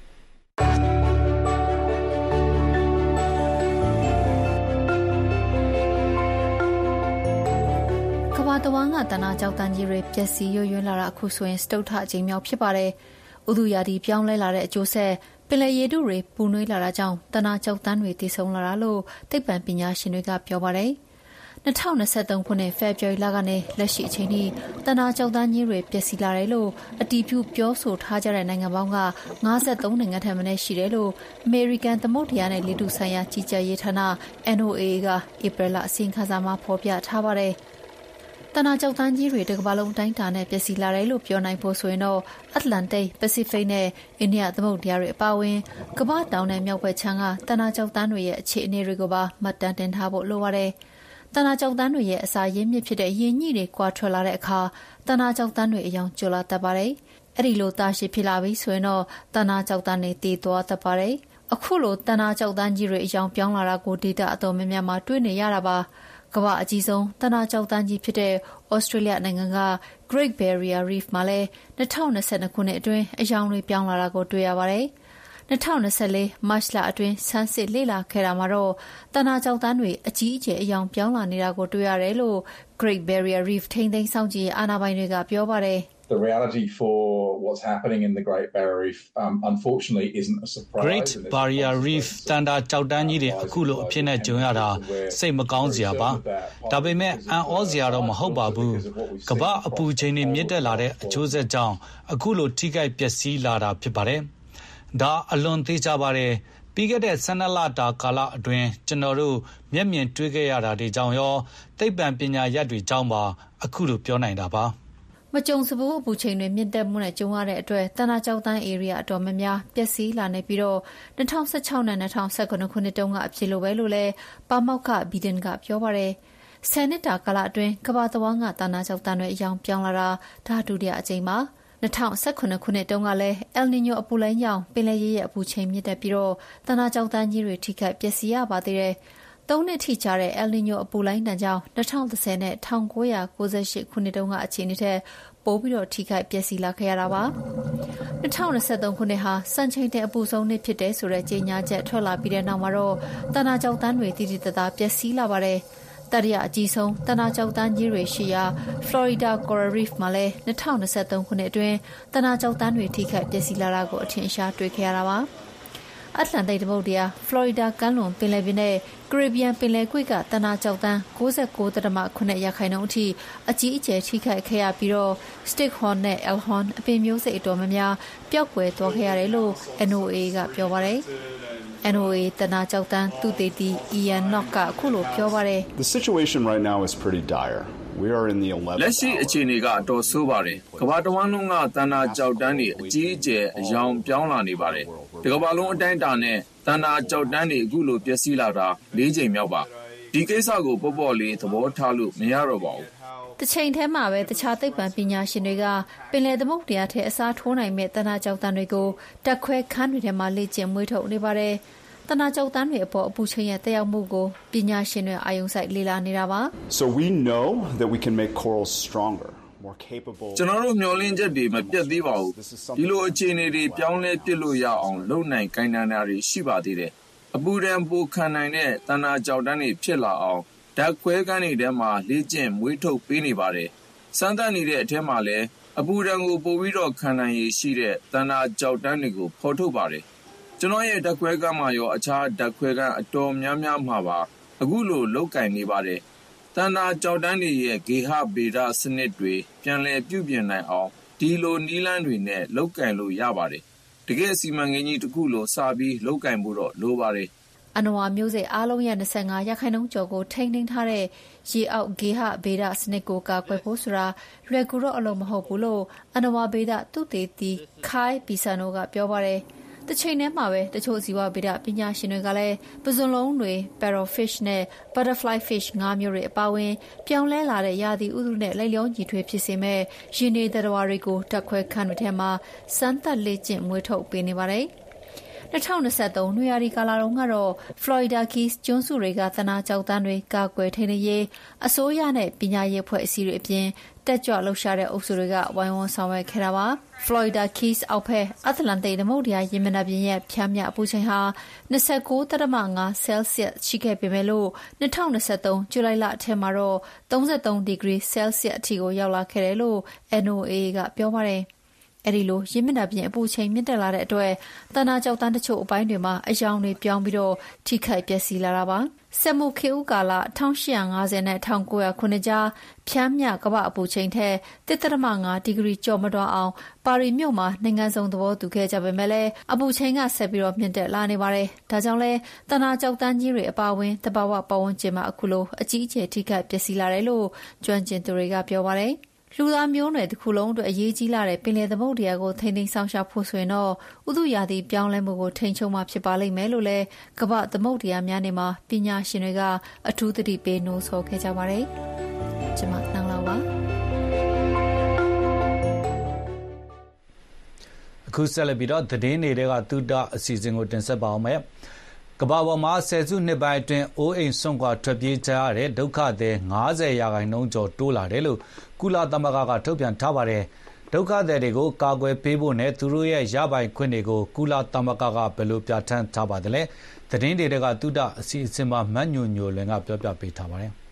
တဝန်းကတနာကြောက်တန်းကြီးတွေပျက်စီးရွရွလာတာအခုဆိုရင်စတုတ္ထအကြိမ်မြောက်ဖြစ်ပါတယ်။ဥတုရာသီပြောင်းလဲလာတဲ့အကျိုးဆက်ပင်လယ်ရေထုတွေပူနွေးလာတာကြောင့်တနာကြောက်တန်းတွေတည်ဆုံလာတာလို့သိပ္ပံပညာရှင်တွေကပြောပါတယ်။၂၀၂၃ခုနှစ်ဖေဖော်ဝါရီလကနေလက်ရှိအချိန်ထိတနာကြောက်တန်းကြီးတွေပျက်စီးလာတယ်လို့အတည်ပြုပြောဆိုထားကြတဲ့နိုင်ငံပေါင်းက၅၃နိုင်ငံထက်မနည်းရှိတယ်လို့အမေရိကန်သမုဒ္ဒရာနဲ့လေထုဆိုင်ရာကြီးကြပ်ရေးဌာန အန် အို အေ ကဧပြီလအစီရင်ခံစာမှာဖော်ပြထားပါတယ်။တနာကြောက်တန်းကြီးတွေတစ်ကမ္ဘာလုံးတိုင်းတာနဲ့ပျက်စီးလာတယ်လို့ပြောနိုင်ဖို့ဆိုရင်တော့အတ္တလန္တိတ်ပစိဖိတ်နဲ့အိန္ဒိယသမုဒ္ဒရာတွေအပါအဝင်ကမ္ဘာတောင်နဲ့မြောက်ဘက်ခြမ်းကတနာကြောက်တန်းတွေရဲ့အခြေအနေတွေကိုပါမှတ်တမ်းတင်ထားဖို့လိုပါတယ်။တနာကြောက်တန်းတွေရဲ့အစာရင်းမြစ်ဖြစ်တဲ့ရင်းညှိတွေကွာထွက်လာတဲ့အခါတနာကြောက်တန်းတွေအယောင်ကျော်လာတတ်ပါတယ်။အဲ့ဒီလိုတာရှည်ဖြစ်လာပြီဆိုရင်တော့တနာကြောက်တန်းတွေတည်သွားတတ်ပါတယ်။အခုလိုတနာကြောက်တန်းကြီးတွေအယောင်ပြောင်းလာတာကိုဒေတာအတော်များများမှာတွေ့နေရတာပါ။ကမ္ဘာအကြီးဆုံးတနာကြောက်တန်းကြီးဖြစ်တဲ့ဩစတြေးလျနိုင်ငံက Great Barrier Reef မှာလည်း၂၀၂၂ခုနှစ်အတွင်းအယောင်တွေပြောင်းလာတာကိုတွေ့ရပါတယ်။၂၀၂၄မတ်လအတွင်းဆန်းစစ်လေ့လာခဲ့တာမှာတော့တနာကြောက်တန်းတွေအကြီးအကျယ်အယောင်ပြောင်းလာနေတာကိုတွေ့ရတယ်လို့ Great Barrier Reef ထိန်းသိမ်းစောင့်ကြည့်အာဏာပိုင်တွေကပြောပါတယ်။ The reality for what's happening in the Great Barrier Reef um, unfortunately isn't a surprise. Great Barrier Reef တန်တာကြောက်တန်းကြီးတွေအခုလိုအဖြစ်နဲ့ကြုံရတာစိတ်မကောင်းစရာပါ။ဒါပေမဲ့အံ့ဩစရာတော့မဟုတ်ပါဘူး။ကမ္ဘာအပူချိန်တွေမြင့်တက်လာတဲ့အကျိုးဆက်ကြောင့်အခုလိုထိခိုက်ပျက်စီးလာတာဖြစ်ပါတယ်။ဒါအလွန်သေးကြပါတယ်။ပြီးခဲ့တဲ့ဆယ်နှစ်လတာကာလအတွင်းကျွန်တော်တို့မျက်မြင်တွေ့ခဲ့ရတာတွေကြောင့်ရောသိပ္ပံပညာရပ်တွေကြောင့်ပါအခုလိုပြောနိုင်တာပါ။မကြုံစဘူးအပူချိန်တွေမြင့်တက်မှုနဲ့ကြုံရတဲ့အတွက်တနာကြောက်တန်း area အတော်များများပျက်စီးလာနေပြီးတော့၂၀၁၆နဲ့၂၀၁၇ခုနှစ်တုန်းကအဖြစ်လိုပဲလို့လဲပါမောက္ခဘီဒင်ကပြောပါတယ်။ဆယ်နှစ်တာကာလအတွင်းကမ္ဘာတဝန်းကတနာကြောက်တန်းတွေအယောင်ပြောင်းလာတာဒါဒုတိယအကြိမ်ပါ။၂၀၁၇ခုနှစ်တုန်းကလည်း El Niño အပူလှိုင်းကြောင့်ပင်လယ်ရေရဲ့အပူချိန်မြင့်တက်ပြီးတော့တနာကြောက်တန်းကြီးတွေထိခိုက်ပျက်စီးရပါသေးတယ်။သုံးနှစ်ထိကြာတဲ့ El Niño အပူလှိုင်းတန်ကြောင့်၂၀၁၀နဲ့၁၉၉၈ခုနှစ်တုန်းကအခြေအနေထက်ပိုပြီးတော့ထိခိုက်ပျက်စီးလာခဲ့ရတာပါ။၂၀၂၃ခုနှစ်ဟာစံချိန်တင်အပူဆုံးနှစ်ဖြစ်တဲ့ဆိုတဲ့ကြေညာချက်ထွက်လာပြီးတဲ့နောက်မှာတော့တနာကြောက်တန်းတွေတည်တည်တသားပျက်စီးလာပါတယ်။တတိယအကြီးဆုံးတနာကြောက်တန်းကြီးတွေရှိရာ Florida Coral Reef မှာလည်း၂၀၂၃ခုနှစ်အတွင်းတနာကြောက်တန်းတွေထိခိုက်ပျက်စီးလာတာကိုအထင်ရှားတွေ့ခဲ့ရတာပါ။အတ္တလန္တိတ်သမုဒ္ဒရာဖလော်ရီဒါကမ်းလွန်ပင်လယ်ပြင်နဲ့ကာရစ်ဘီယံပင်လယ်ကွေ့ကတနာကြောက်တန်း၉၉.၇ ရာခိုင်နှုန်းအထိအကြီးအကျယ်ထိခိုက်ခဲ့ရပြီးတော့ Stickhorn နဲ့ Elkhorn အပင်မျိုးစိတ်အတော်များများပျောက်ကွယ်သွားခဲ့ရတယ်လို့ အန် အို အေ ကပြောပါတယ်။ အန် အို အေ တနာကြောက်တန်းသူတေတီ Ian Nock ကအခုလိုပြောပါတယ်။ The situation right now is pretty dire. We are in the eleventh. လက်ရှိအခြေအနေကအတော်ဆိုးပါတယ်။ကမ္ဘာတစ်ဝန်းလုံးကတဏ္ဍာကြောက်တန်းတွေအကြီးအကျယ်အယောင်ပြောင်းလာနေပါတယ်။ဒီကမ္ဘာလုံးအတိုင်းအတာနဲ့တဏ္ဍာကြောက်တန်းတွေအခုလိုပျက်စီးလာတာလေးချိန်မြောက်ပါ။ဒီကိစ္စကိုပေါ့ပေါ့လေးသဘောထားလို့မရတော့ပါဘူး။တစ်ချိန်တည်းမှာပဲတခြားသိပ္ပံပညာရှင်တွေကပင်လယ်သမုဒ္ဒရာထဲအစားထိုးနိုင်မဲ့တဏ္ဍာကြောက်တန်းတွေကိုတက်ခွဲခန်းတွေထဲမှာလေ့ကျင့်မွေးထုတ်နေပါတယ်။တဏှာကြောက်တန်းတွေအပေါ်အပူချိန်ရဲ့တက်ရောက်မှုကိုပညာရှင်တွေအာရုံစိုက်လေ့လာနေတာပါ So we know that we can make corals stronger, more capable. ကျွန်တော်တို့မျှော်လင့်ချက်တွေမပြတ်သေးပါဘူးဒီလိုအခြေအနေတွေပြောင်းလဲပြစ်လို့ရအောင်လုပ်နိုင်ကိုင်နိုင်တာတွေရှိပါသေးတယ်အပူဒဏ်ပိုခံနိုင်တဲ့တဏှာကြောက်တန်းတွေဖြစ်လာအောင်ဓာတ်ခွဲခန်းတွေထဲမှာလေ့ကျင့်မွေးထုတ်ပေးနေပါတယ်စမ်းသပ်နေတဲ့အထက်မှာလည်းအပူဒဏ်ကိုပိုပြီးတော့ခံနိုင်ရရှိတဲ့တဏှာကြောက်တန်းတွေကိုဖော်ထုတ်ပါတယ်ကျွန်တော်ရဲ့ဓာတ်ခွဲခန်းမှာရောအခြားဓာတ်ခွဲခန်းအတော်များများမှာပါအခုလိုလောက်ကင်နေပါတယ်တဏ္ဍာကြောက်တန်းတွေရဲ့ဂေဟဗေဒစနစ်တွေပြန်လည်ပြုပြင်နိုင်အောင်ဒီလိုနီးလန်းတွေနဲ့လောက်ကင်လို့ရပါတယ်တကယ်စီမံကိန်းကြီးတစ်ခုလိုစပြီးလောက်ကင်ဖို့တော့လိုပါတယ်အနဝါမျိုးစိအားလုံးရဲ့၂၅ရာခိုင်နှုန်းကျော်ကိုထိန်းသိမ်းထားတဲ့ရေအောက်ဂေဟဗေဒစနစ်ကိုကာကွယ်ဖို့ဆိုတာလွယ်ကူတော့အလုံးမဟုတ်ဘူးလို့အနဝါဗေဒသုတေသီခိုင်ပီဆာနိုကပြောပါတယ်တစ်ချိန်တည်းမှာပဲတချို့ဇီဝဗေဒပညာရှင်တွေကလည်းပဇွန်လုံးတွေ parrotfish နဲ့ butterfly fish ငါးမျိုးတွေအပါအဝင်ပြောင်းလဲလာတဲ့ရာသီဥတုနဲ့လိုက်လျောညီထွေဖြစ်စေမဲ့ရင်းနေသတ္တဝါတွေကိုတက်ခွဲခန်းတွေထဲမှာစမ်းသပ်လေ့ကျင့်မွေးထုတ်ပေးနေပါတယ်။၂၀၂၃နွေရာသီကာလတုန်းကတော့ Florida Keys ကျွန်းစုတွေကသနာကြောက်တန်းတွေကာကွယ်ထိန်းသိမ်းရေးအစိုးရနဲ့ပညာရေးအဖွဲ့အစည်းတွေအပြင်တက်ကြွလှုပ်ရှားတဲ့အုပ်စုတွေကဝိုင်းဝန်းဆောင်ရွက်ခဲ့တာပါ။ Florida Keys အောက်ဖက်အတ္တလန္တိတ်သမုဒ္ဒရာရေမျက်နှာပြင်ရဲ့ဖြန်းမြအပူချိန်ဟာ၂၉.၅ Celsius ရှိခဲ့ပေမဲ့လို့၂၀၂၃ဇူလိုင်လအထက်မှာတော့၃၃ degree Celsius အထိကိုရောက်လာခဲ့တယ်လို့ N O A A ကပြောပါတယ်။အဲဒီလိုရေမျက်နှာပြင်အပူချိန်မြင့်တက်လာတဲ့အတွက်တဏှာကြောက်တန်းတချို့အပိုင်းတွေမှာအယောင်တွေပြောင်းပြီးတော့ထိခိုက်ပျက်စီးလာတာပါစက်မှုခေတ်ဦးကာလ၁၈၅၀နဲ့၁၉၀၀ခုနှစ်ကြားဖြန်းမြကမ္ဘာအပူချိန်ထက်၁.၅ ဒီဂရီကျော်မတွားအောင်ပါရီမြို့မှာနိုင်ငံစုံသဘောတူခဲ့ကြပေမဲ့လည်းအပူချိန်ကဆက်ပြီးတော့မြင့်တက်လာနေပါတယ်ဒါကြောင့်လဲတဏှာကြောက်တန်းကြီးတွေအပါအဝင်တဘာဝပတ်ဝန်းကျင်မှာအခုလိုအကြီးအကျယ်ထိခိုက်ပျက်စီးလာတယ်လို့ကျွမ်းကျင်သူတွေကပြောပါတယ်လူသားမျိုးနွယ်တစ်ခုလုံးအတွက်အရေးကြီးလာတဲ့ပင်လယ်သမုဒ္ဒရာကိုထိန်းသိမ်းဆောင်ရှားဖို့ဆိုရင်တော့ဥတုရာသီပြောင်းလဲမှုကိုထိန်းချုပ်မှဖြစ်ပါလိမ့်မယ်လို့လည်းကမ္ဘာသမုဒ္ဒရာများနေမှာပညာရှင်တွေကအထူးသတိပေးနှိုးဆော်ခဲ့ကြပါတယ်။ကျွန်မနောင်လာပါအခုဆက်လက်ပြီးတော့သတင်းတွေကသုတအစီအစဉ်ကိုတင်ဆက်ပါအောင်မယ်။ကမ္ဘာပေါ်မှာဆယ်စုနှစ်ပိုင်းအတွင်းအိုးအိမ်စွန့်ခွာထွက်ပြေးကြရတဲ့ဒုက္ခသည်၅၀ရာခိုင်နှုန်းကျော်တိုးလာတယ်လို့ကုလသမဂ္ဂကထုတ်ပြန်ထားပါတယ်။ဒုက္ခသည်တွေကိုကာကွယ်ပေးဖို့နဲ့သူတို့ရဲ့ရပိုင်ခွင့်တွေကိုကုလသမဂ္ဂကဘယ်လိုပြဋ္ဌာန်းထားပါသလဲ။သတင်းတွေကသုတအစီအစဉ်မှာမတ်ညိုညိုလွင်ကပြောပြပေးထားပါတယ်။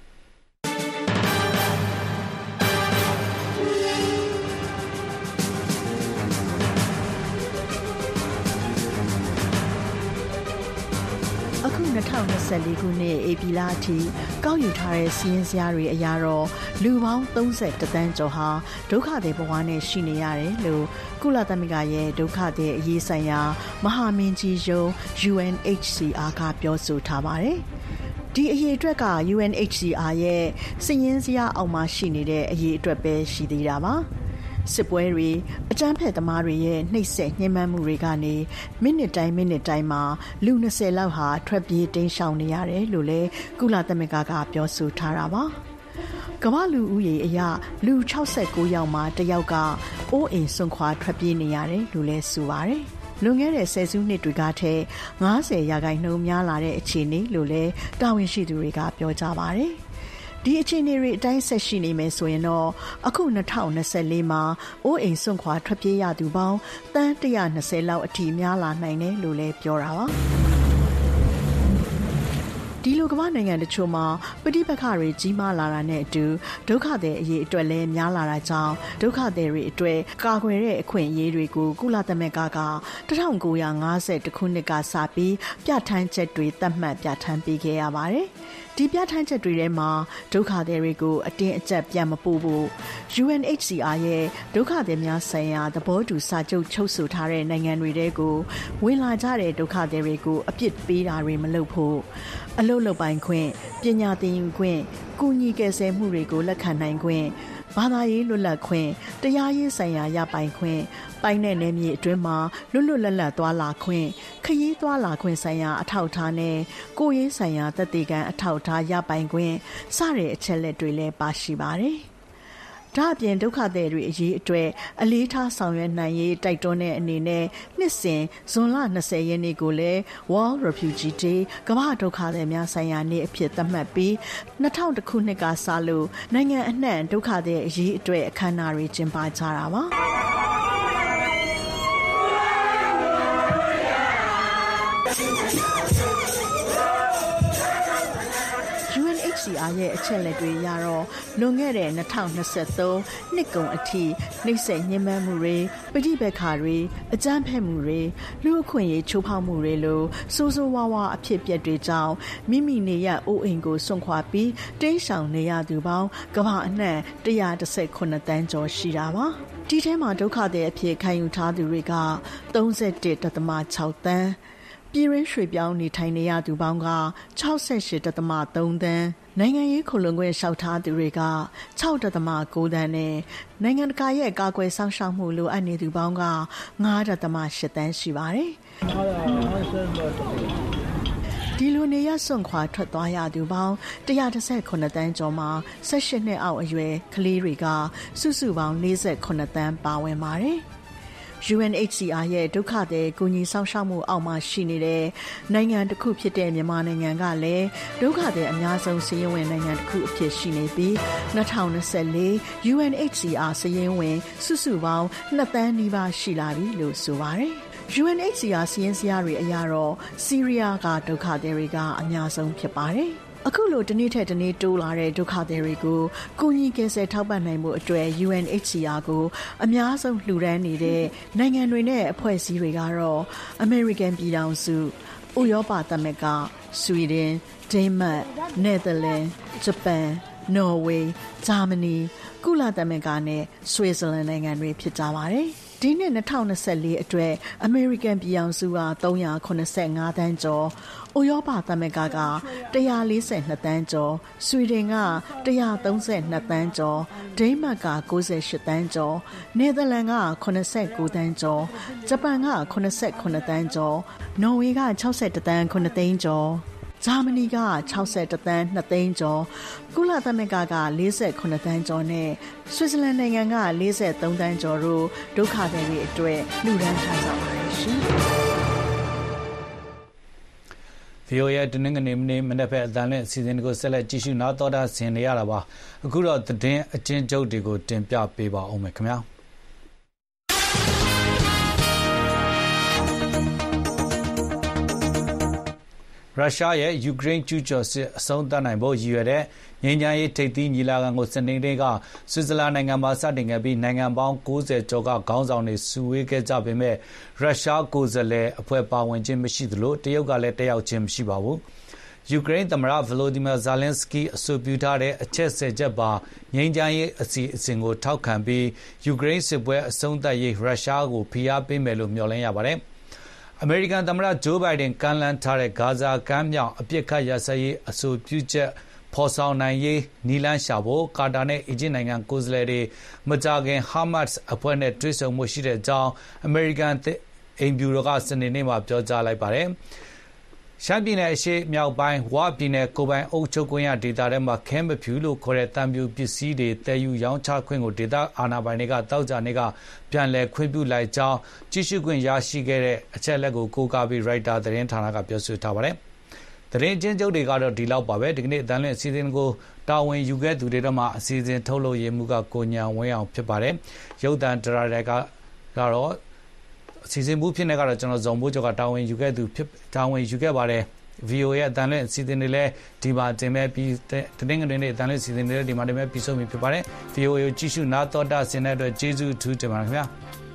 အခု၂၀၂၄ခုနှစ်ဧပြီလအထိကောက်ယူထားတဲ့စီးရင်စရာတွေအရတော့လူပေါင်း၃၁တန်းကျော်ဟာဒုက္ခသည်ဘဝနဲ့ရှိနေရတယ်လို့ကုလသမဂ္ဂရဲ့ဒုက္ခသည်အရေးဆိုင်ရာမဟာမင်းကြီးရုံး U N H C R ကပြောဆိုထားပါတယ်။ဒီအရေးအတွက်က U N H C R ရဲ့စီးရင်စရာအောက်မှာရှိနေတဲ့အရေးအတွက်ပဲရှိသေးတာပါ။စစ်ပွဲတွေအကြမ်းဖက်သမားတွေရဲ့နှိပ်စက်ညှဉ်းပန်းမှုတွေကနေမိနစ်တိုင်းမိနစ်တိုင်းမှာလူ၂၀လောက်ဟာထွက်ပြေးတိမ်းရှောင်နေရတယ်လို့လည်းကုလသမဂ္ဂကပြောဆိုထားတာပါကမ္ဘာလူဦးရေအရလူ၆၉ယောက်မှာတစ်ယောက်ကအိုးအိမ်စွန့်ခွာထွက်ပြေးနေရတယ်လို့လည်းဆိုပါတယ်လွန်ခဲ့တဲ့ဆယ်စုနှစ်တွေကထက်၅၀ရာခိုင်နှုန်းများလာတဲ့အခြေအနေလို့လည်းတာဝန်ရှိသူတွေကပြောကြပါတယ်ဒီအခြေအနေတွေအတိုင်းဆက်ရှိနေမယ်ဆိုရင်တော့အခု၂၀၂၄မှာအိုးအိမ်စွန့်ခွာထွက်ပြေးရသူပေါင်းတန်း၁၂၀လောက်အထိများလာနိုင်တယ်လို့လည်းပြောတာပါဒီလိုကမ္ဘာနိုင်ငံတချို့မှာပဋိပက္ခတွေကြီးမားလာတာနဲ့အတူဒုက္ခသည်အရေးအတွက်လည်းများလာတာကြောင့်ဒုက္ခသည်တွေအတွက်ကာကွယ်တဲ့အခွင့်အရေးတွေကိုကုလသမဂ္ဂက၁၉၅၁ခုနှစ်ကစပြီးပြဋ္ဌာန်းချက်တွေသတ်မှတ်ပြဋ္ဌာန်းပေးခဲ့ရပါတယ်။ဒီပြဋ္ဌာန်းချက်တွေထဲမှာဒုက္ခသည်တွေကိုအတင်းအကျပ်ပြန်မပို့ဖို့ ယူ အန် အိတ်စီ အာ ရဲ့ဒုက္ခသည်များဆိုင်ရာသဘောတူစာချုပ်ချုပ်ဆိုထားတဲ့နိုင်ငံတွေထဲကိုဝင်လာကြတဲ့ဒုက္ခသည်တွေကိုအပြစ်ပေးတာတွေမလုပ်ဖို့အလုပ်လုပ်ပိုင်ခွင့်ပညာသင်ယူခွင့်ကုညီကယ်ဆယ်မှုတွေကိုလက်ခံနိုင်ခွင့်ဘာသာရေးလွတ်လပ်ခွင့်တရားရေးဆိုင်ရာရပိုင်ခွင့်ပိုင်တဲ့နယ်မြေအတွင်းမှာလွတ်လွတ်လပ်လပ်သွားလာခွင့်ခရီးသွားလာခွင့်ဆိုင်ရာအထောက်အထားနဲ့ကိုယ်ရေးဆိုင်ရာသက်သေခံအထောက်အထားရပိုင်ခွင့်စတဲ့အချက်လက်တွေလည်းပါရှိပါတယ်။ဒါအပြင်ဒုက္ခသည်တွေအရေးအတွက်အလေးထားဆောင်ရွက်နိုင်ရေးတိုက်တွန်းတဲ့အနေနဲ့နှစ်စဉ်ဇွန်လ၂၀ရက်နေ့ကိုလည်း World Refugee Day ကမ္ဘာဒုက္ခသည်များဆိုင်ရာနေ့အဖြစ်သတ်မှတ်ပြီး၂၀၀၁ခုနှစ်ကစလို့နိုင်ငံအနှံ့ဒုက္ခသည်အရေးအတွက်အခမ်းအနားတွေကျင်းပကြတာပါ။စီ အာ ရဲ့အချက်လက်တွေရတော့လွန်ခဲ့တဲ့၂၀၂၃နှစ်ကုန်အထိနှိမ့်ဆက်ညှဉ်းပန်းမှုတွေပဋိပက္ခတွေအကြမ်းဖက်မှုတွေလူအခွင့်အရေးချိုးဖောက်မှုတွေလိုဆိုးဆိုးဝါးဝါအဖြစ်အပျက်တွေကြောင့်မိမိနေရအိုးအိမ်ကိုစွန့်ခွာပြီးတိမ်းရှောင်နေရသူပေါင်းကမ္ဘာအနှံ့၁၁၈သန်းကျော်ရှိတာပါဒီထဲမှာဒုက္ခသည်အဖြစ်ခံယူထားသူတွေက၃၁.၆သန်းပြည်ရင်းရွှေ့ပြောင်းနေထိုင်နေရသူပေါင်းက၆၈.၃သန်းနိုင်ငံရေးခိုလှုံခွင့်လျှောက်ထားသူတွေက၆.၉သန်းနဲ့နိုင်ငံတကာရဲ့ကာကွယ်စောင့်ရှောက်မှုလိုအပ်နေသူပေါင်းက၅.၈သန်းရှိပါတယ်။ဒီလိုနေရစွန့်ခွာထွက်သွားရသူပေါင်း၁၁၇သန်းကျော်မှာ၁၈နှစ်အောက်အရွယ်ကလေးတွေကစုစုပေါင်း၄၇သန်းပါဝင်ပါတယ်။ ယူ အန် အိတ်စီ အာ ရဲ့ဒုက္ခသည်ကူညီဆောင်ရှောက်မှုအောက်မှာရှိနေတဲ့နိုင်ငံတစ်ခုဖြစ်တဲ့မြန်မာနိုင်ငံကလည်းဒုက္ခသည်အများဆုံးစာရင်းဝင်နိုင်ငံတစ်ခုအဖြစ်ရှိနေပြီး၂၀၂၄ ယူ အန် အိတ်စီ အာ စာရင်းဝင်စုစုပေါင်း၂သန်းနီးပါးရှိလာပြီလို့ဆိုပါတယ်။ ယူ အန် အိတ်စီ အာ စာရင်းဇယားတွေအရတော့ဆီးရီးယားကဒုက္ခသည်တွေကအများဆုံးဖြစ်ပါတယ်။အခုလိုတနေ့ထက်တနေ့တိုးလာတဲ့ဒုက္ခသည်တွေကိုကူညီကယ်ဆယ်ထောက်ပံ့နိုင်မှုအတွက် ယူ အန် အိတ်စီ အာ ကိုအများဆုံးလှူဒါန်းနေတဲ့နိုင်ငံတွေနဲ့အဖွဲ့အစည်းတွေကတော့အမေရိကန်ပြည်ထောင်စုဥရောပသမဂ္ဂဆွီဒင်ဒိန်းမတ်နယ်သာလန်ဂျပန်နော်ဝေဂျာမနီကုလသမဂ္ဂနဲ့ဆွစ်ဇာလန်နိုင်ငံတွေဖြစ်ကြပါတယ်။ဒီနှစ်၂၀၂၄အတွက်အမေရိကန်ပြည်ထောင်စုက၃၇၅သန်းကျော်ဥရောပသမဂ္ဂက၁၄၂သန်းကျော်ဆွီဒင်က၁၃၂သန်းကျော်ဒိန်းမတ်က၉၈သန်းကျော်နယ်သာလန်က၈၉သန်းကျော်ဂျပန်က၈၇သန်းကျော်နော်ဝေက၆၁သန်း၇သိန်းကျော်ဂျာမနီက၆၁သန်း၂သိန်းကျော်ကုလသမဂ္ဂက၄၇သန်းကျော်နဲ့ဆွစ်ဇာလန်နိုင်ငံက၄၃သန်းကျော်တို့ဒုက္ခသည်တွေအတွက်လှူဒါန်းထားကြပါတယ်ရှင်။ဗွီအိုအေ တနင်္ဂနွေနေ့မနက်ဘက်အသံလွှင့်အစီအစဉ်တွေကိုဆက်လက်ကြည့်ရှုနားတော်တာဆင်နေရတာပါအခုတော့သတင်းအကျဉ်းချုပ်တွေကိုတင်ပြပေးပါအောင်မယ်ခင်ဗျာရုရှားရဲ့ယူကရိန်းကျူးကျော်စစ်အဆုံးသတ်နိုင်ဖို့ရည်ရွယ်တဲ့ငြိမ်းချမ်းရေးထိပ်သီးညီလာခံကိုစနေနေ့ကဆွစ်ဇာလန်နိုင်ငံမှာစတင်ခဲ့ပြီးနိုင်ငံပေါင်း၉၀ကျော်ကခေါင်းဆောင်တွေစုဝေးခဲ့ကြပေမဲ့ရုရှားကိုယ်စားလှယ်အဖွဲ့ပါဝင်ခြင်းမရှိသလိုတရုတ်ကလည်းတက်ရောက်ခြင်းမရှိပါဘူး။ယူကရိန်းသမ္မတဗလိုဒီမီယာဇာလင်းစကီအဆိုပြုထားတဲ့အချက်၁၀ချက်ပါငြိမ်းချမ်းရေးအစီအစဉ်ကိုထောက်ခံပြီးယူကရိန်းစစ်ပွဲအဆုံးသတ်ရေးရုရှားကိုဖိအားပေးမယ်လို့မျှော်လင့်ရပါတယ်။အမေရိကန်သမ္မတဂျိုးဘိုင်ဒန်ကမ်းလှမ်းထားတဲ့ဂါဇာကမ်းမြောင်အပစ်အခတ်ရပ်စဲရေးအဆိုပြုချက်ဖော်ဆောင်နိုင်ရေးနည်းလမ်းရှာဖို့ကာတာနဲ့အီဂျစ်နိုင်ငံကိုယ်စားလှယ်တွေမကြာခင်ဟာမတ်စ်အဖွဲ့နဲ့တွေ့ဆုံမှုရှိတဲ့အကြောင်းအမေရိကန်အိမ်ဖြူတော်ကစနေနေ့မှာပြောကြားလိုက်ပါတယ်။ရှမ်းပြည်နယ်အရှေ့မြောက်ပိုင်းဝပြည်နယ်ကိုပိုင်အုပ်ချုပ်ခွင့်ရဒေသထဲမှာခဲမဖြူလို့ခေါ်တဲ့တံပြူပစ္စည်းတွေတည်ယူရောင်းချခွင့်ကိုဒေသအာဏာပိုင်တွေကတောက်ကြနေကပြန်လည်ခွင့်ပြုလိုက်ကြောင်းကြီးစုခွင့်ရရှိခဲ့တဲ့အချက်လက်ကိုကိုးကားပြီးရိုက်တာသတင်းဌာနကပြောဆိုထားပါတယ်။သတင်းချင်းချုပ်တွေကတော့ဒီလောက်ပါပဲဒီကနေ့အတန်းလွင့်အစီအစဉ်ကိုတာဝန်ယူခဲ့သူတွေတော့မှအစီအစဉ်ထုတ်လို့ရေးမှုကကိုညာဝင်းအောင်ဖြစ်ပါတယ်။ရုပ်သံဒရာရိုက်ကကတော့အစီအစဉ်မှုဖြစ်နေကတော့ကျွန်တော်ဇုံမိုးကျော်ကတာဝန်ယူခဲ့သူဖြစ်တာဝန်ယူခဲ့ပါတယ် ဗွီအိုအေ အတန်လွင့်အစီအစဉ်တွေလည်းဒီမှာတင်မဲ့ပြီးတနင်္ဂနွေနေ့အတန်လွင့်အစီအစဉ်တွေလည်းဒီမှာတင်မဲ့ပြီးဆုံးပြီဖြစ်ပါတယ် ဗွီအိုအေ ကိုကြည့်ရှုနားတော်တာဆင်တဲ့အတွက်ကျေးဇူးအထူးတင်ပါတယ်ခင်ဗျာ